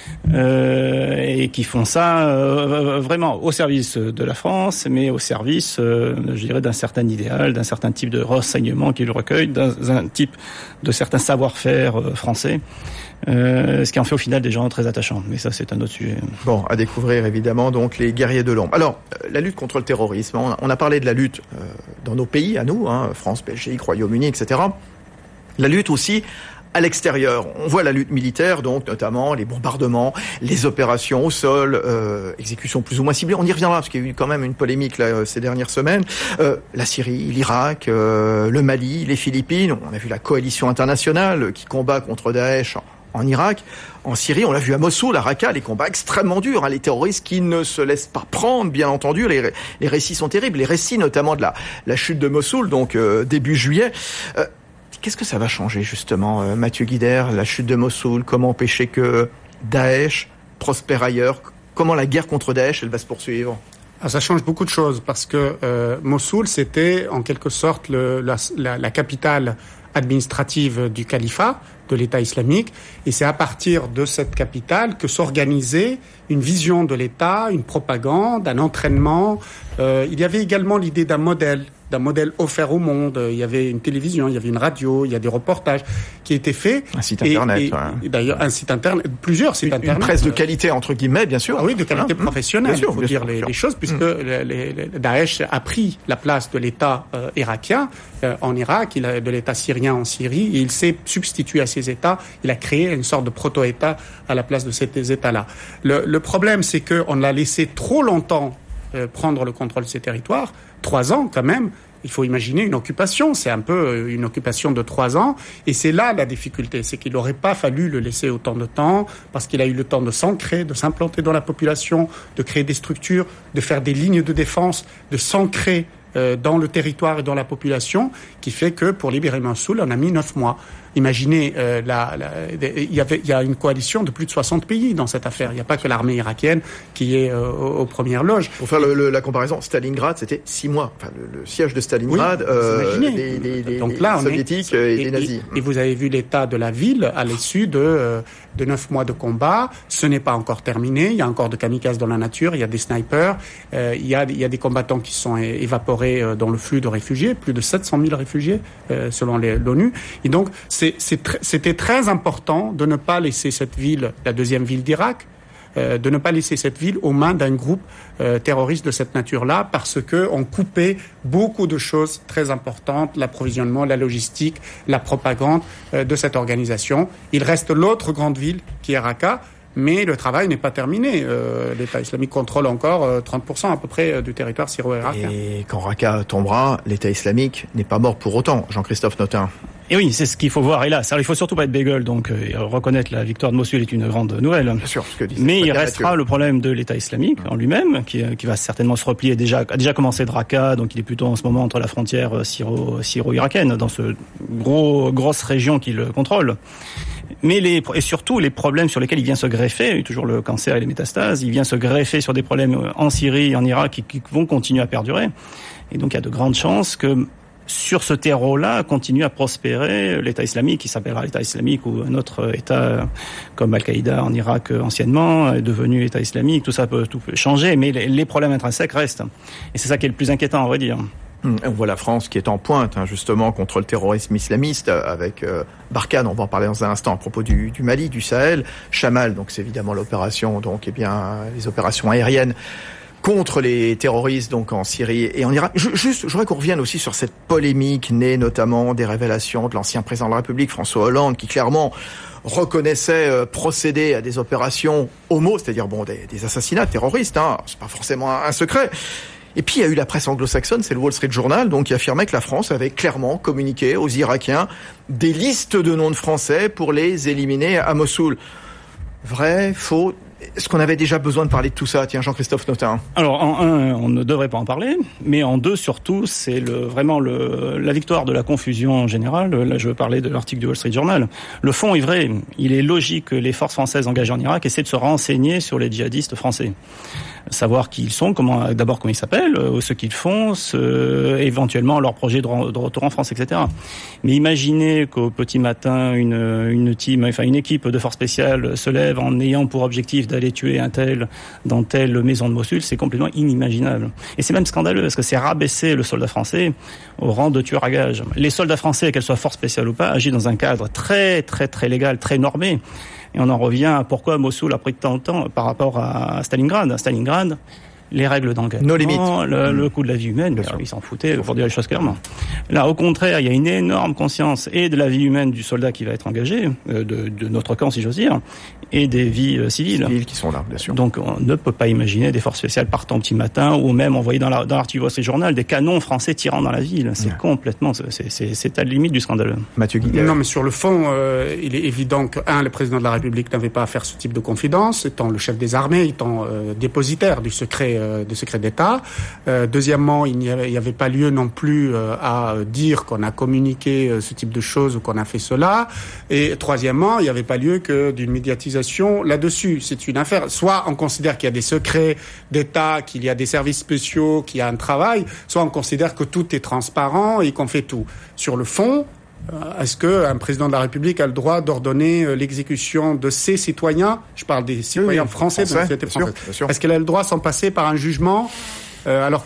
Speaker 4: Et qui font ça vraiment au service de la France, mais au service, je dirais, d'un certain idéal, d'un certain type de renseignement qu'ils recueillent, d'un type de certain savoir-faire français, ce qui en fait au final des gens très attachants. Mais ça, c'est un autre sujet.
Speaker 1: Bon, à découvrir évidemment donc les Guerriers de l'Ombre. Alors, la lutte contre le terrorisme, on a parlé de la lutte dans nos pays, à nous, France, Belgique, Royaume-Uni, etc. La lutte aussi à l'extérieur. On voit la lutte militaire, donc notamment les bombardements, les opérations au sol, exécutions plus ou moins ciblées. On y reviendra parce qu'il y a eu quand même une polémique là, ces dernières semaines. La Syrie, l'Irak, le Mali, les Philippines. On a vu la coalition internationale qui combat contre Daesh en Irak. En Syrie, on l'a vu à Mossoul, à Raqqa, les combats extrêmement durs. Les terroristes qui ne se laissent pas prendre, bien entendu. Les récits sont terribles. Les récits notamment de la chute de Mossoul, donc début juillet. Qu'est-ce que ça va changer justement, Mathieu Guidère, la chute de Mossoul? Comment empêcher que Daesh prospère ailleurs? Comment la guerre contre Daesh, elle va se poursuivre?
Speaker 3: Ça change beaucoup de choses parce que Mossoul, c'était en quelque sorte la capitale administrative du califat, de l'État islamique, et c'est à partir de cette capitale que s'organisait une vision de l'État, une propagande, un entraînement. Il y avait également l'idée d'un modèle offert au monde. Il y avait une télévision, il y avait une radio, il y a des reportages qui étaient faits.
Speaker 1: Un site internet.
Speaker 3: Et d'ailleurs, un site internet, plusieurs sites internet.
Speaker 1: Une presse de qualité, entre guillemets, bien sûr.
Speaker 3: Ah oui, de qualité professionnelle, il faut dire les choses, puisque Daesh a pris la place de l'État irakien en Irak, de l'État syrien en Syrie, et il s'est substitué à ces États. Il a créé une sorte de proto-État à la place de ces États-là. Le problème, c'est qu'on l'a laissé trop longtemps prendre le contrôle de ces territoires, 3 ans quand même. Il faut imaginer une occupation, c'est un peu une occupation de 3 ans, et c'est là la difficulté, c'est qu'il n'aurait pas fallu le laisser autant de temps, parce qu'il a eu le temps de s'ancrer, de s'implanter dans la population, de créer des structures, de faire des lignes de défense, de s'ancrer dans le territoire et dans la population, qui fait que pour libérer Mossoul, on a mis 9 mois. Imaginez, il y a une coalition de plus de 60 pays dans cette affaire. Il n'y a pas que l'armée irakienne qui est aux premières loges.
Speaker 1: Pour faire la comparaison, Stalingrad, c'était 6 mois. Enfin, le siège de Stalingrad,
Speaker 3: donc là,
Speaker 1: soviétiques et des nazis.
Speaker 3: Et vous avez vu l'état de la ville à l'issue de 9 mois de combat. Ce n'est pas encore terminé. Il y a encore de kamikazes dans la nature. Il y a des snipers. Il y a des combattants qui sont évaporés dans le flux de réfugiés. Plus de 700 000 réfugiés, selon l'ONU. Et donc, c'était très important de ne pas laisser cette ville, la deuxième ville d'Irak, de ne pas laisser cette ville aux mains d'un groupe terroriste de cette nature-là, parce que on coupait beaucoup de choses très importantes, l'approvisionnement, la logistique, la propagande de cette organisation. Il reste l'autre grande ville qui est Raqqa, mais le travail n'est pas terminé. L'État islamique contrôle encore 30% à peu près du territoire syro-irakien.
Speaker 1: Et quand Raqqa tombera, l'État islamique n'est pas mort pour autant, Jean-Christophe Notin.
Speaker 4: Et oui, c'est ce qu'il faut voir. Et là, il faut surtout pas être bégueule. Donc, reconnaître la victoire de Mossoul est une grande nouvelle.
Speaker 1: Bien sûr, ce que dit.
Speaker 4: Mais il restera le problème de l'État islamique en lui-même, qui va certainement se replier. A déjà commencé de Raqqa, donc il est plutôt en ce moment entre la frontière syro-irakienne, dans ce grosse région qu'il contrôle. Mais et surtout les problèmes sur lesquels il vient se greffer, toujours le cancer et les métastases, il vient se greffer sur des problèmes en Syrie, en Irak, qui vont continuer à perdurer. Et donc il y a de grandes chances que sur ce terreau-là, continue à prospérer l'État islamique, qui s'appellera l'État islamique, ou un autre État comme Al-Qaïda en Irak anciennement est devenu État islamique. Tout peut changer, mais les problèmes intrinsèques restent. Et c'est ça qui est le plus inquiétant, on va dire.
Speaker 1: On voit la France qui est en pointe, justement, contre le terrorisme islamiste, avec Barkhane, on va en parler dans un instant, à propos du Mali, du Sahel. Chamal, donc c'est évidemment l'opération, les opérations aériennes contre les terroristes, donc en Syrie et en Irak. Je voudrais qu'on revienne aussi sur cette polémique née notamment des révélations de l'ancien président de la République, François Hollande, qui clairement reconnaissait procéder à des opérations homo, c'est-à-dire des assassinats terroristes, c'est pas forcément un secret. Et puis il y a eu la presse anglo-saxonne, c'est le Wall Street Journal, donc qui affirmait que la France avait clairement communiqué aux Irakiens des listes de noms de Français pour les éliminer à Mossoul. Vrai, faux? Est-ce qu'on avait déjà besoin de parler de tout ça? Tiens, Jean-Christophe Notin.
Speaker 4: Alors, en un, on ne devrait pas en parler, mais en deux, surtout, c'est vraiment la victoire de la confusion générale. Là, je veux parler de l'article du Wall Street Journal. Le fond est vrai. Il est logique que les forces françaises engagées en Irak essaient de se renseigner sur les djihadistes français. Savoir qui ils sont, comment ils s'appellent, ce qu'ils font, éventuellement leur projet de retour en France, etc. Mais imaginez qu'au petit matin, une équipe de forces spéciales se lève en ayant pour objectif d'aller tuer un tel dans telle maison de Mossoul, c'est complètement inimaginable. Et c'est même scandaleux, parce que c'est rabaisser le soldat français au rang de tueur à gages. Les soldats français, qu'elles soient forces spéciales ou pas, agissent dans un cadre très, très, très légal, très normé. Et on en revient à pourquoi Mossoul a pris tant de temps par rapport à Stalingrad. À Stalingrad, les règles d'engagement, le coût de la vie humaine, ils s'en foutaient, pour dire les choses clairement. Là, au contraire, il y a une énorme conscience et de la vie humaine du soldat qui va être engagé, de notre camp, si j'ose dire, et des vies civiles.
Speaker 1: Civiles qui sont là, bien sûr.
Speaker 4: Donc, on ne peut pas imaginer des forces spéciales partant petit matin, ou même envoyer dans l'article Wall Street Journal des canons français tirant dans la ville. C'est complètement, c'est à la limite du scandaleux.
Speaker 1: Mathieu Guiguet.
Speaker 3: Non, mais sur le fond, il est évident que, le président de la République n'avait pas à faire ce type de confidence, étant le chef des armées, étant dépositaire du secret d'État. Deuxièmement, il n'y avait pas lieu non plus à dire qu'on a communiqué ce type de choses ou qu'on a fait cela. Et troisièmement, il n'y avait pas lieu que d'une médiatisation là-dessus. C'est une affaire. Soit on considère qu'il y a des secrets d'État, qu'il y a des services spéciaux, qu'il y a un travail, soit on considère que tout est transparent et qu'on fait tout. Sur le fond, est-ce qu'un président de la République a le droit d'ordonner l'exécution de ses citoyens? Je parle des citoyens français de la société française. Est-ce qu'elle a le droit sans passer par un jugement alors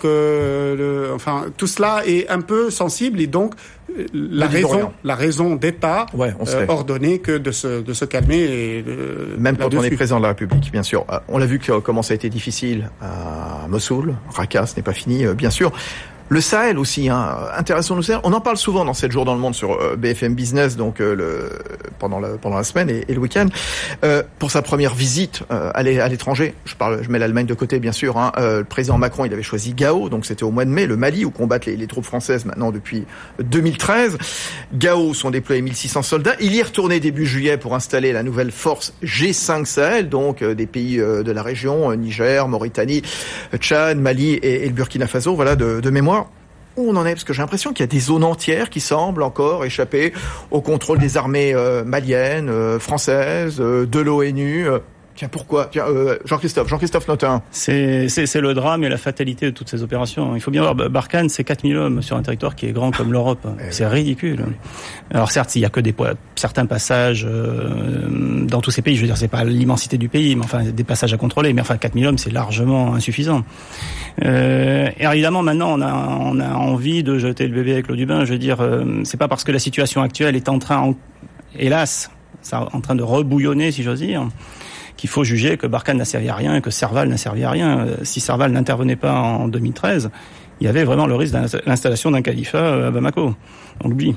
Speaker 3: que tout cela est un peu sensible et donc la raison d'État ordonnée que de se calmer.
Speaker 1: Même quand on est président de la République, bien sûr. On l'a vu comment ça a été difficile à Mossoul, Raqqa, ce n'est pas fini, bien sûr. Le Sahel aussi, intéressons-nous au Sahel. On en parle souvent dans 7 jours dans le monde sur BFM Business, donc pendant la semaine et le week-end. Pour sa première visite à l'étranger, je mets l'Allemagne de côté bien sûr. Le président Macron, il avait choisi Gao, donc c'était au mois de mai, le Mali où combattent les troupes françaises maintenant depuis 2013. Gao sont déployés 1600 soldats. Il y est retourné début juillet pour installer la nouvelle force G5 Sahel, donc des pays de la région, Niger, Mauritanie, Tchad, Mali et le Burkina Faso, voilà de mémoire. Où on en est, parce que j'ai l'impression qu'il y a des zones entières qui semblent encore échapper au contrôle des armées maliennes, françaises, de l'ONU. Tiens, pourquoi? Jean-Christophe Notin.
Speaker 4: C'est le drame et la fatalité de toutes ces opérations. Il faut bien voir, Barkhane, c'est 4000 hommes sur un territoire qui est grand comme l'Europe. C'est ridicule. Alors certes, il y a que certains passages dans tous ces pays. Je veux dire, c'est pas l'immensité du pays, mais enfin, des passages à contrôler. Mais enfin, 4000 hommes, c'est largement insuffisant. Et évidemment, maintenant, on a envie de jeter le bébé avec l'eau du bain. Je veux dire, c'est pas parce que la situation actuelle est en train de rebouillonner, si j'ose dire, qu'il faut juger que Barkhane n'a servi à rien et que Serval n'a servi à rien. Si Serval n'intervenait pas en 2013, il y avait vraiment le risque de l'installation d'un califat à Bamako. On l'oublie.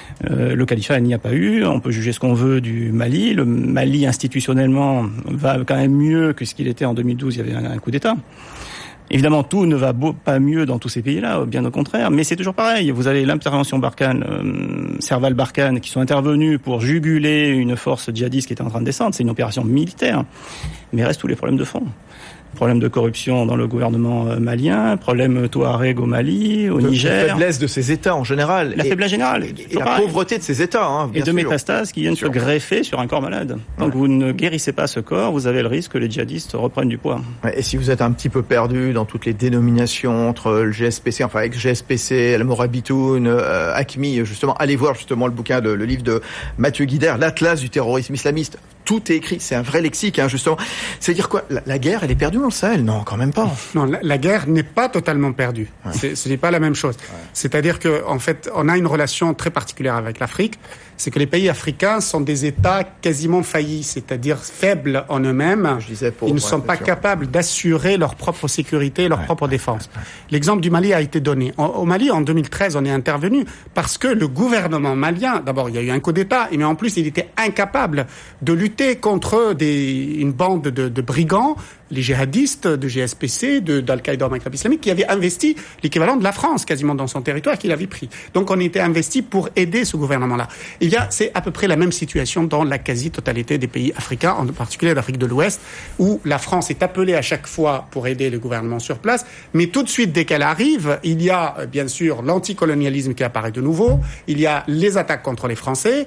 Speaker 4: Le califat, il n'y a pas eu. On peut juger ce qu'on veut du Mali. Le Mali, institutionnellement, va quand même mieux que ce qu'il était en 2012. Il y avait un coup d'État. Évidemment, tout ne va pas mieux dans tous ces pays-là, bien au contraire. Mais c'est toujours pareil. Vous avez l'intervention Barkhane, Serval Barkhane, qui sont intervenus pour juguler une force djihadiste qui était en train de descendre. C'est une opération militaire. Mais il reste tous les problèmes de fond. Problème de corruption dans le gouvernement malien, problème touareg au Mali, au Niger.
Speaker 1: La faiblesse de ces États en général.
Speaker 4: La faiblesse générale.
Speaker 1: Et la pauvreté de ces États.
Speaker 4: Et de métastases qui viennent se greffer sur un corps malade. Donc vous ne guérissez pas ce corps, vous avez le risque que les djihadistes reprennent du poids.
Speaker 1: Et si vous êtes un petit peu perdu dans toutes les dénominations entre le GSPC, enfin avec GSPC, El Morabitoun, AQMI, justement, allez voir justement le bouquin, le livre de Mathieu Guider, l'Atlas du terrorisme islamiste. Tout est écrit, c'est un vrai lexique, justement. C'est-à-dire quoi ? La guerre, elle est perdue dans le Sahel ? Non, quand même pas.
Speaker 3: Non, la guerre n'est pas totalement perdue. Ouais. Ce n'est pas la même chose. Ouais. C'est-à-dire que, en fait, on a une relation très particulière avec l'Afrique. C'est que les pays africains sont des États quasiment faillis, c'est-à-dire faibles en eux-mêmes. Ils ne sont pas capables d'assurer leur propre sécurité, leur propre défense. L'exemple du Mali a été donné. Au Mali, en 2013, on est intervenu parce que le gouvernement malien, d'abord, il y a eu un coup d'État, mais en plus, il était incapable de lutter contre une bande de brigands, les djihadistes de GSPC, d'Al-Qaïda au Maghreb islamique, qui avaient investi l'équivalent de la France quasiment dans son territoire, qu'il avait pris. Donc on était investi pour aider ce gouvernement-là. C'est à peu près la même situation dans la quasi-totalité des pays africains, en particulier l'Afrique de l'Ouest, où la France est appelée à chaque fois pour aider le gouvernement sur place, mais tout de suite, dès qu'elle arrive, il y a bien sûr l'anticolonialisme qui apparaît de nouveau, il y a les attaques contre les Français,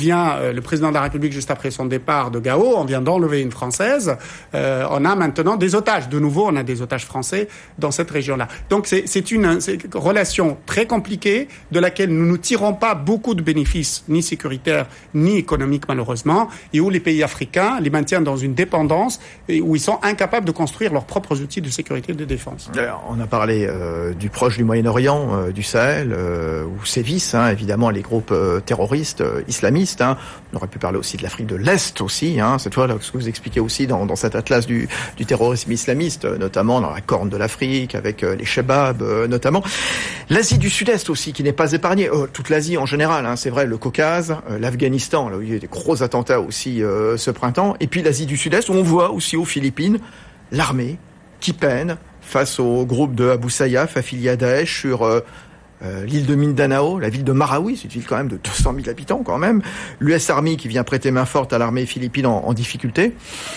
Speaker 3: le président de la République, juste après son départ de Gao, on vient d'enlever une Française, on a maintenant des otages. De nouveau, on a des otages français dans cette région-là. Donc c'est une relation très compliquée de laquelle nous ne tirons pas beaucoup de bénéfices, ni sécuritaires, ni économiques malheureusement, et où les pays africains les maintiennent dans une dépendance et où ils sont incapables de construire leurs propres outils de sécurité et de défense.
Speaker 1: Alors, on a parlé du proche du Moyen-Orient, du Sahel, où sévissent évidemment les groupes terroristes islamistes. On aurait pu parler aussi de l'Afrique de l'Est aussi, cette fois, là, ce que vous expliquez aussi dans cet atlas du terrorisme islamiste, notamment dans la Corne de l'Afrique, avec les Chebabs notamment. L'Asie du Sud-Est aussi, qui n'est pas épargnée. Toute l'Asie en général, c'est vrai, le Caucase, l'Afghanistan, là où il y a eu des gros attentats aussi ce printemps. Et puis l'Asie du Sud-Est, où on voit aussi aux Philippines l'armée qui peine face au groupe de Abu Sayyaf affilié à Daesh sur l'île de Mindanao, la ville de Marawi, c'est une ville quand même de 200 000 habitants quand même. L'US Army qui vient prêter main forte à l'armée philippine en difficulté.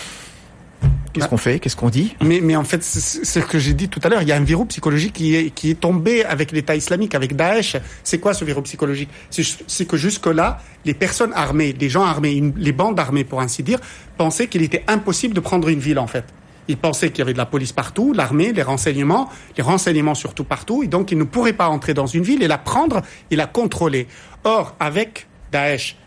Speaker 1: Qu'est-ce qu'on fait ? Qu'est-ce qu'on dit ?
Speaker 3: Mais en fait, c'est ce que j'ai dit tout à l'heure. Il y a un verrou psychologique qui est tombé avec l'État islamique, avec Daesh. C'est quoi ce verrou psychologique ? C'est que jusque-là, les personnes armées, les gens armés, les bandes armées pour ainsi dire, pensaient qu'il était impossible de prendre une ville en fait. Ils pensaient qu'il y avait de la police partout, l'armée, les renseignements surtout partout, et donc ils ne pourraient pas entrer dans une ville et la prendre et la contrôler. Or, avec Daesh,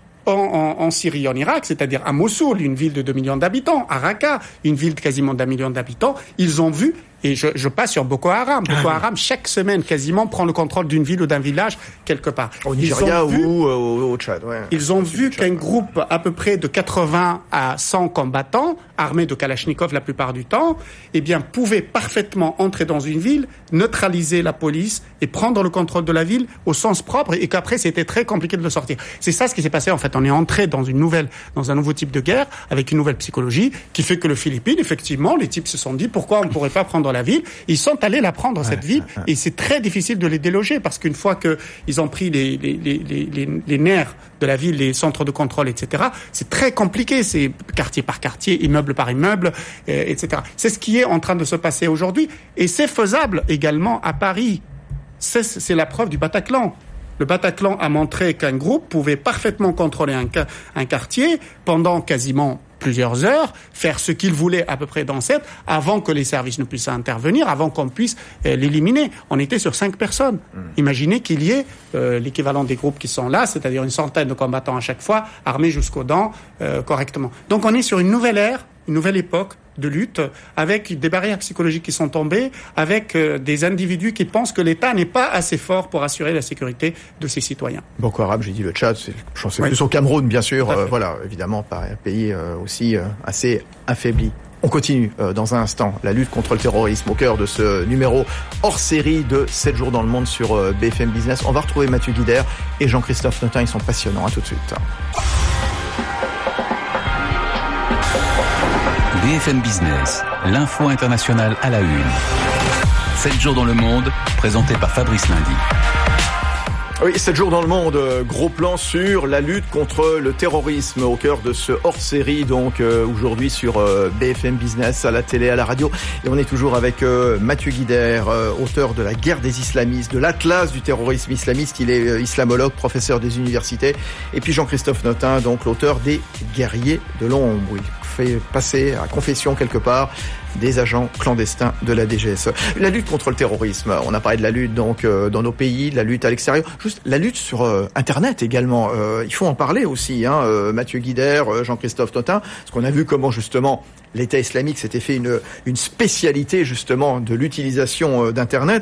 Speaker 3: en Syrie, en Irak, c'est-à-dire à Mossoul, une ville de 2 millions d'habitants, à Raqqa, une ville de quasiment d'1 million d'habitants, ils ont vu, et je passe sur Boko Haram. Boko Haram, chaque semaine, quasiment, prend le contrôle d'une ville ou d'un village, quelque part.
Speaker 1: Au Nigeria ou au Tchad, ouais.
Speaker 3: Ils ont vu qu'un groupe à peu près de 80 à 100 combattants, armés de Kalachnikov la plupart du temps, pouvait parfaitement entrer dans une ville, neutraliser la police et prendre le contrôle de la ville au sens propre, et qu'après, c'était très compliqué de le sortir. C'est ça ce qui s'est passé, en fait. On est entré dans un nouveau type de guerre, avec une nouvelle psychologie, qui fait que les Philippines, effectivement, les types se sont dit, pourquoi on ne pourrait pas prendre la ville? Ils sont allés la prendre, cette ville, et c'est très difficile de les déloger, parce qu'une fois qu'ils ont pris les nerfs de la ville, les centres de contrôle, etc., c'est très compliqué, c'est quartier par quartier, immeuble par immeuble, etc. C'est ce qui est en train de se passer aujourd'hui, et c'est faisable également à Paris. C'est la preuve du Bataclan. Le Bataclan a montré qu'un groupe pouvait parfaitement contrôler un quartier pendant quasiment plusieurs heures, faire ce qu'il voulait à peu près dans cette, avant que les services ne puissent intervenir, avant qu'on puisse l'éliminer. On était sur 5 personnes. Imaginez qu'il y ait l'équivalent des groupes qui sont là, c'est-à-dire une centaine de combattants à chaque fois, armés jusqu'aux dents, correctement. Donc on est sur une nouvelle ère, une nouvelle époque de lutte, avec des barrières psychologiques qui sont tombées, avec des individus qui pensent que l'État n'est pas assez fort pour assurer la sécurité de ses citoyens.
Speaker 1: Boko Haram, j'ai dit le Tchad, je pensais plus au Cameroun, bien sûr, voilà, évidemment, pas un pays aussi assez affaibli. On continue dans un instant la lutte contre le terrorisme au cœur de ce numéro hors série de 7 jours dans le monde sur BFM Business. On va retrouver Mathieu Guider et Jean-Christophe Notin, ils sont passionnants. À tout de suite.
Speaker 2: BFM Business, l'info internationale à la une. 7 jours dans le monde, présenté par Fabrice Lundy.
Speaker 1: Oui, 7 jours dans le monde, gros plan sur la lutte contre le terrorisme au cœur de ce hors-série, donc aujourd'hui sur BFM Business, à la télé, à la radio. Et on est toujours avec Mathieu Guider, auteur de La guerre des islamistes, de l'Atlas du terrorisme islamiste. Il est islamologue, professeur des universités. Et puis Jean-Christophe Notin, donc l'auteur des Guerriers de l'ombre. Il fait passer à confession quelque part des agents clandestins de la DGSE. La lutte contre le terrorisme, on a parlé de la lutte donc dans nos pays, de la lutte à l'extérieur, juste la lutte sur Internet également. Il faut en parler aussi, Mathieu Guider, Jean-Christophe Notin, parce qu'on a vu comment justement l'État islamique s'était fait une spécialité justement de l'utilisation d'Internet,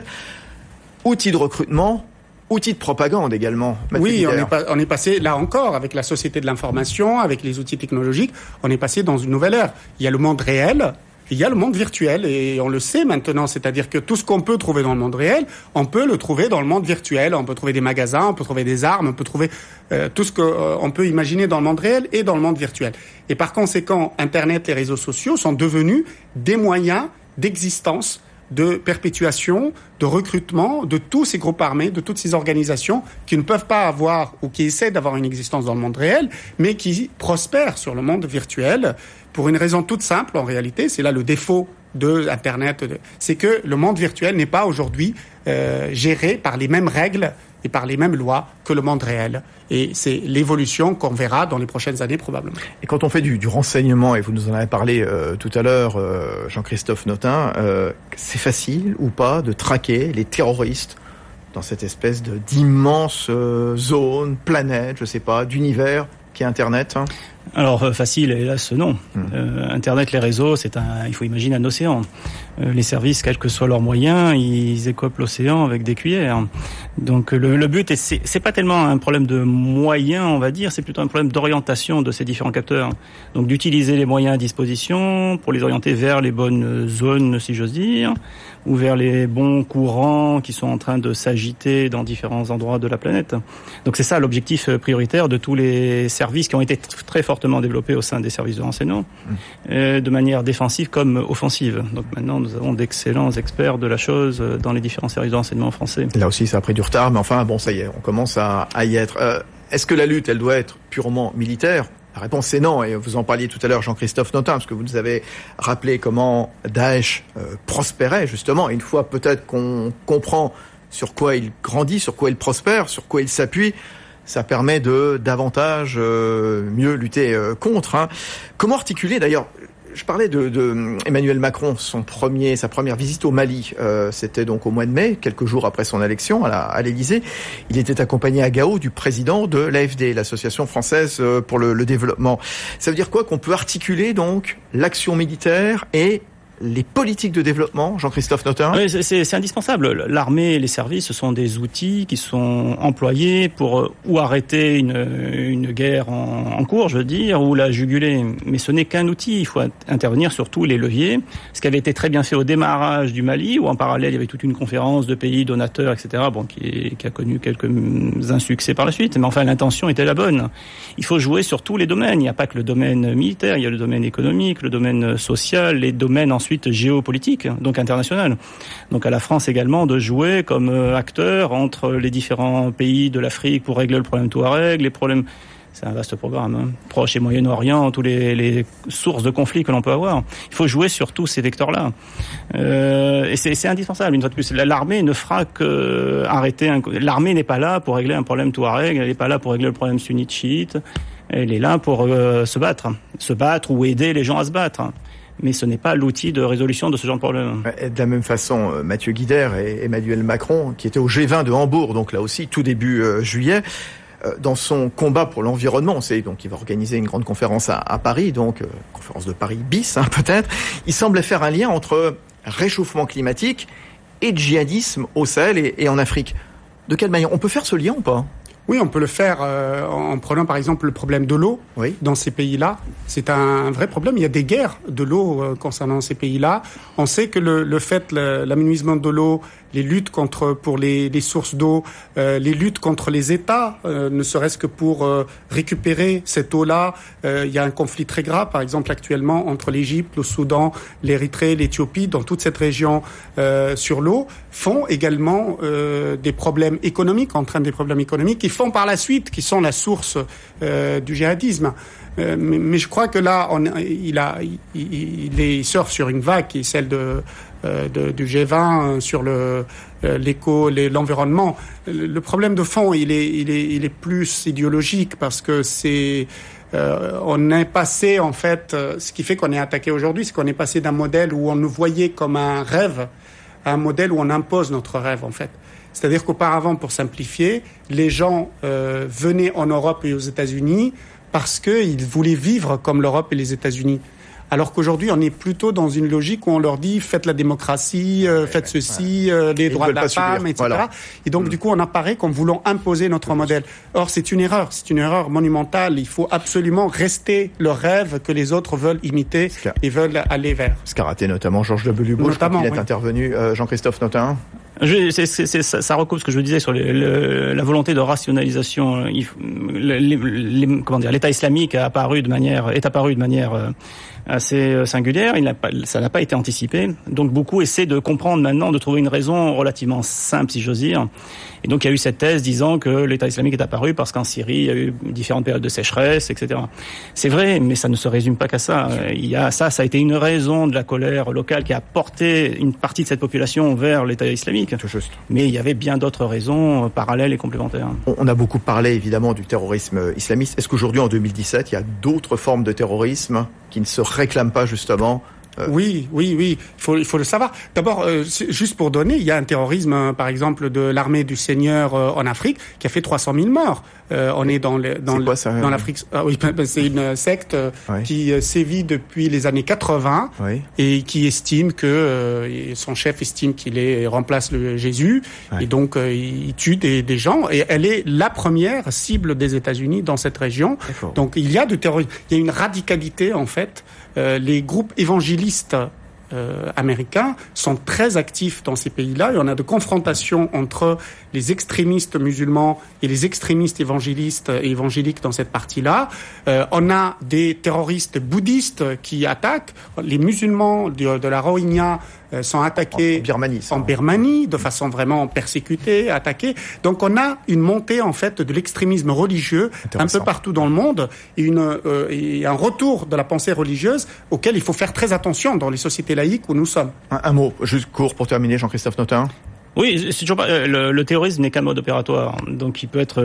Speaker 1: outil de recrutement, outils de propagande également.
Speaker 3: Oui, on est passé, là encore, avec la société de l'information, avec les outils technologiques, on est passé dans une nouvelle ère. Il y a le monde réel, il y a le monde virtuel, et on le sait maintenant, c'est-à-dire que tout ce qu'on peut trouver dans le monde réel, on peut le trouver dans le monde virtuel. On peut trouver des magasins, on peut trouver des armes, on peut trouver tout ce qu'on peut imaginer dans le monde réel et dans le monde virtuel. Et par conséquent, Internet, les réseaux sociaux sont devenus des moyens d'existence, de perpétuation, de recrutement de tous ces groupes armés, de toutes ces organisations qui ne peuvent pas avoir ou qui essaient d'avoir une existence dans le monde réel, mais qui prospèrent sur le monde virtuel pour une raison toute simple en réalité. C'est là le défaut de Internet, c'est que le monde virtuel n'est pas aujourd'hui géré par les mêmes règles et par les mêmes lois que le monde réel. Et c'est l'évolution qu'on verra dans les prochaines années probablement.
Speaker 1: Et quand on fait du renseignement, et vous nous en avez parlé tout à l'heure, Jean-Christophe Notin, c'est facile ou pas de traquer les terroristes dans cette espèce d'immense zone, planète, je sais pas, d'univers qui est Internet,
Speaker 4: Alors facile, hélas non. Internet, les réseaux, il faut imaginer un océan. Les services, quels que soient leurs moyens, ils écopent l'océan avec des cuillères. Donc le but, c'est pas tellement un problème de moyens, on va dire, c'est plutôt un problème d'orientation de ces différents capteurs. Donc d'utiliser les moyens à disposition pour les orienter vers les bonnes zones, si j'ose dire, ou vers les bons courants qui sont en train de s'agiter dans différents endroits de la planète. Donc c'est ça l'objectif prioritaire de tous les services qui ont été très fortement développés au sein des services de renseignement, de manière défensive comme offensive. Donc maintenant, nous avons d'excellents experts de la chose dans les différents services de renseignement français.
Speaker 1: Là aussi, ça a pris du retard, mais enfin, bon, ça y est, on commence à y être. Est-ce que la lutte, elle doit être purement militaire ? La réponse est non, et vous en parliez tout à l'heure, Jean-Christophe Notin, parce que vous nous avez rappelé comment Daesh prospérait, justement. Et une fois peut-être qu'on comprend sur quoi il grandit, sur quoi il prospère, sur quoi il s'appuie, ça permet de davantage mieux lutter contre. Comment articuler, d'ailleurs, je parlais de Emmanuel Macron, sa première visite au Mali, c'était donc au mois de mai, quelques jours après son élection à l'Élysée. Il était accompagné à Gao du président de l'AFD, l'Association française pour le développement. Ça veut dire quoi? Qu'on peut articuler donc l'action militaire et les politiques de développement, Jean-Christophe Notin?
Speaker 4: Oui, c'est indispensable. L'armée et les services, ce sont des outils qui sont employés pour ou arrêter une guerre en cours, je veux dire, ou la juguler. Mais ce n'est qu'un outil. Il faut intervenir sur tous les leviers. Ce qui avait été très bien fait au démarrage du Mali, où en parallèle, il y avait toute une conférence de pays donateurs, etc., qui a connu quelques insuccès par la suite. Mais enfin, l'intention était la bonne. Il faut jouer sur tous les domaines. Il n'y a pas que le domaine militaire, il y a le domaine économique, le domaine social, les domaines ensuite géopolitique, donc international. Donc à la France également de jouer comme acteur entre les différents pays de l'Afrique pour régler le problème Touareg, les problèmes. C'est un vaste programme, Proche et Moyen-Orient, tous les sources de conflits que l'on peut avoir. Il faut jouer sur tous ces vecteurs-là. Et c'est indispensable. Une fois de plus, l'armée ne fera que arrêter. L'armée n'est pas là pour régler un problème Touareg. Elle n'est pas là pour régler le problème sunnite-chiite. Elle est là pour se battre ou aider les gens à se battre. Mais ce n'est pas l'outil de résolution de ce genre de problème.
Speaker 1: De la même façon, Mathieu Guider et Emmanuel Macron, qui étaient au G20 de Hambourg, donc là aussi, tout début juillet, dans son combat pour l'environnement, on sait donc qu'il va organiser une grande conférence à Paris, donc conférence de Paris bis, peut-être. Il semblait faire un lien entre réchauffement climatique et djihadisme au Sahel et en Afrique. De quelle manière? On peut faire ce lien ou pas?
Speaker 3: Oui, on peut le faire en prenant par exemple le problème de l'eau dans ces pays-là. C'est un vrai problème. Il y a des guerres de l'eau concernant ces pays-là. On sait que l'aménuisement de l'eau, les luttes pour les sources d'eau, les luttes contre les États, ne serait-ce que pour récupérer cette eau-là. Il y a un conflit très grave, par exemple actuellement, entre l'Égypte, le Soudan, l'Érythrée, l'Éthiopie, dans toute cette région sur l'eau, font également des problèmes économiques, entraînent des problèmes économiques qui font par la suite, qui sont la source du djihadisme. Mais je crois que là, il surfe sur une vague qui est celle du G20 sur l'environnement. Le problème de fond, il est plus idéologique parce que on est passé en fait, ce qui fait qu'on est attaqué aujourd'hui, c'est qu'on est passé d'un modèle où on nous voyait comme un rêve à un modèle où on impose notre rêve en fait. C'est-à-dire qu'auparavant, pour simplifier, les gens venaient en Europe et aux États-Unis parce qu'ils voulaient vivre comme l'Europe et les États-Unis. Alors qu'aujourd'hui, on est plutôt dans une logique où on leur dit faites la démocratie, faites ceci, les droits de la femme, etc. Voilà. Et donc, du coup, on apparaît comme voulant imposer notre modèle. Or, c'est une erreur monumentale. Il faut absolument rester le rêve que les autres veulent imiter et veulent aller vers.
Speaker 1: Ce qu'a raté notamment George W. Bush quand il est intervenu. Jean-Christophe Notin.
Speaker 4: Ça recoupe ce que je disais sur la volonté de rationalisation. L'État islamique est apparu de manière assez singulière. Ça n'a pas été anticipé. Donc beaucoup essaient de comprendre maintenant, de trouver une raison relativement simple, si j'ose dire. Et donc il y a eu cette thèse disant que l'État islamique est apparu parce qu'en Syrie il y a eu différentes périodes de sécheresse, etc. C'est vrai, mais ça ne se résume pas qu'à ça. Ça a été une raison de la colère locale qui a porté une partie de cette population vers l'État islamique.
Speaker 1: Juste.
Speaker 4: Mais il y avait bien d'autres raisons parallèles et complémentaires.
Speaker 1: On a beaucoup parlé évidemment du terrorisme islamiste. Est-ce qu'aujourd'hui en 2017 il y a d'autres formes de terrorisme qui ne se réclament pas justement
Speaker 3: Oui. Il faut le savoir. D'abord, juste pour donner, il y a un terrorisme, par exemple, de l'armée du Seigneur en Afrique, qui a fait 300 000 morts. On est dans l'Afrique. C'est une secte qui sévit depuis les années 80 et qui estime que son chef estime qu'il remplace le Jésus et donc il tue des gens. Et elle est la première cible des États-Unis dans cette région. D'accord. Donc il y a du terrorisme. Il y a une radicalité en fait. Les groupes évangélistes américains sont très actifs dans ces pays-là et on a de confrontations entre les extrémistes musulmans et les extrémistes évangélistes et évangéliques dans cette partie-là. On a des terroristes bouddhistes qui attaquent. Les musulmans de la Rohingya sont attaqués en Birmanie de façon vraiment persécutée, attaqués. Donc on a une montée en fait de l'extrémisme religieux un peu partout dans le monde et un retour de la pensée religieuse auquel il faut faire très attention dans les sociétés laïques où nous sommes.
Speaker 1: Un mot juste court pour terminer, Jean-Christophe Notin.
Speaker 4: Oui, c'est toujours pas, le terrorisme n'est qu'un mode opératoire, donc il peut être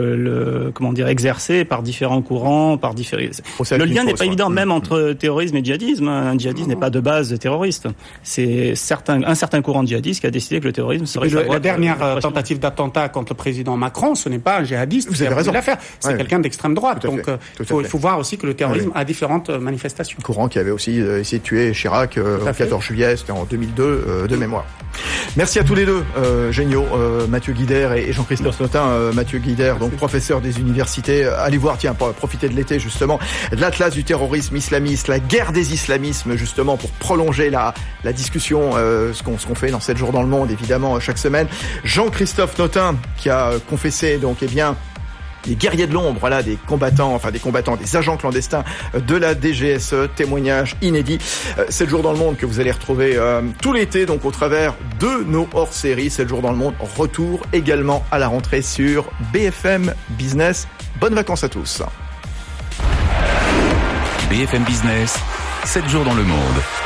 Speaker 4: exercé par différents courants, par différents. Le lien n'est pas évident même entre terrorisme et djihadisme. Un djihadiste n'est pas de base terroriste. C'est un certain courant djihadiste qui a décidé que le terrorisme serait.
Speaker 3: La dernière tentative d'attentat contre le président Macron, ce n'est pas un djihadiste.
Speaker 1: Vous avez raison.
Speaker 3: L'affaire, c'est quelqu'un d'extrême droite. Donc il faut voir aussi que le terrorisme a différentes manifestations.
Speaker 1: Courant qui avait aussi essayé de tuer Chirac le 14 juillet, c'était en 2002 de mémoire. Merci à tous les deux. Géniaux, Mathieu Guidère et Jean-Christophe Notin. Mathieu Guidère, donc professeur des universités. Allez voir, profitez de l'été justement, de l'Atlas du terrorisme islamiste, la guerre des islamismes justement pour prolonger la discussion, ce qu'on fait dans 7 jours dans le monde évidemment chaque semaine. Jean-Christophe Notin qui a confessé les guerriers de l'ombre, des combattants, des agents clandestins de la DGSE, témoignage inédit. 7 jours dans le monde que vous allez retrouver tout l'été, donc au travers de nos hors-séries. 7 jours dans le monde, retour également à la rentrée sur BFM Business. Bonnes vacances à tous.
Speaker 2: BFM Business, 7 jours dans le monde.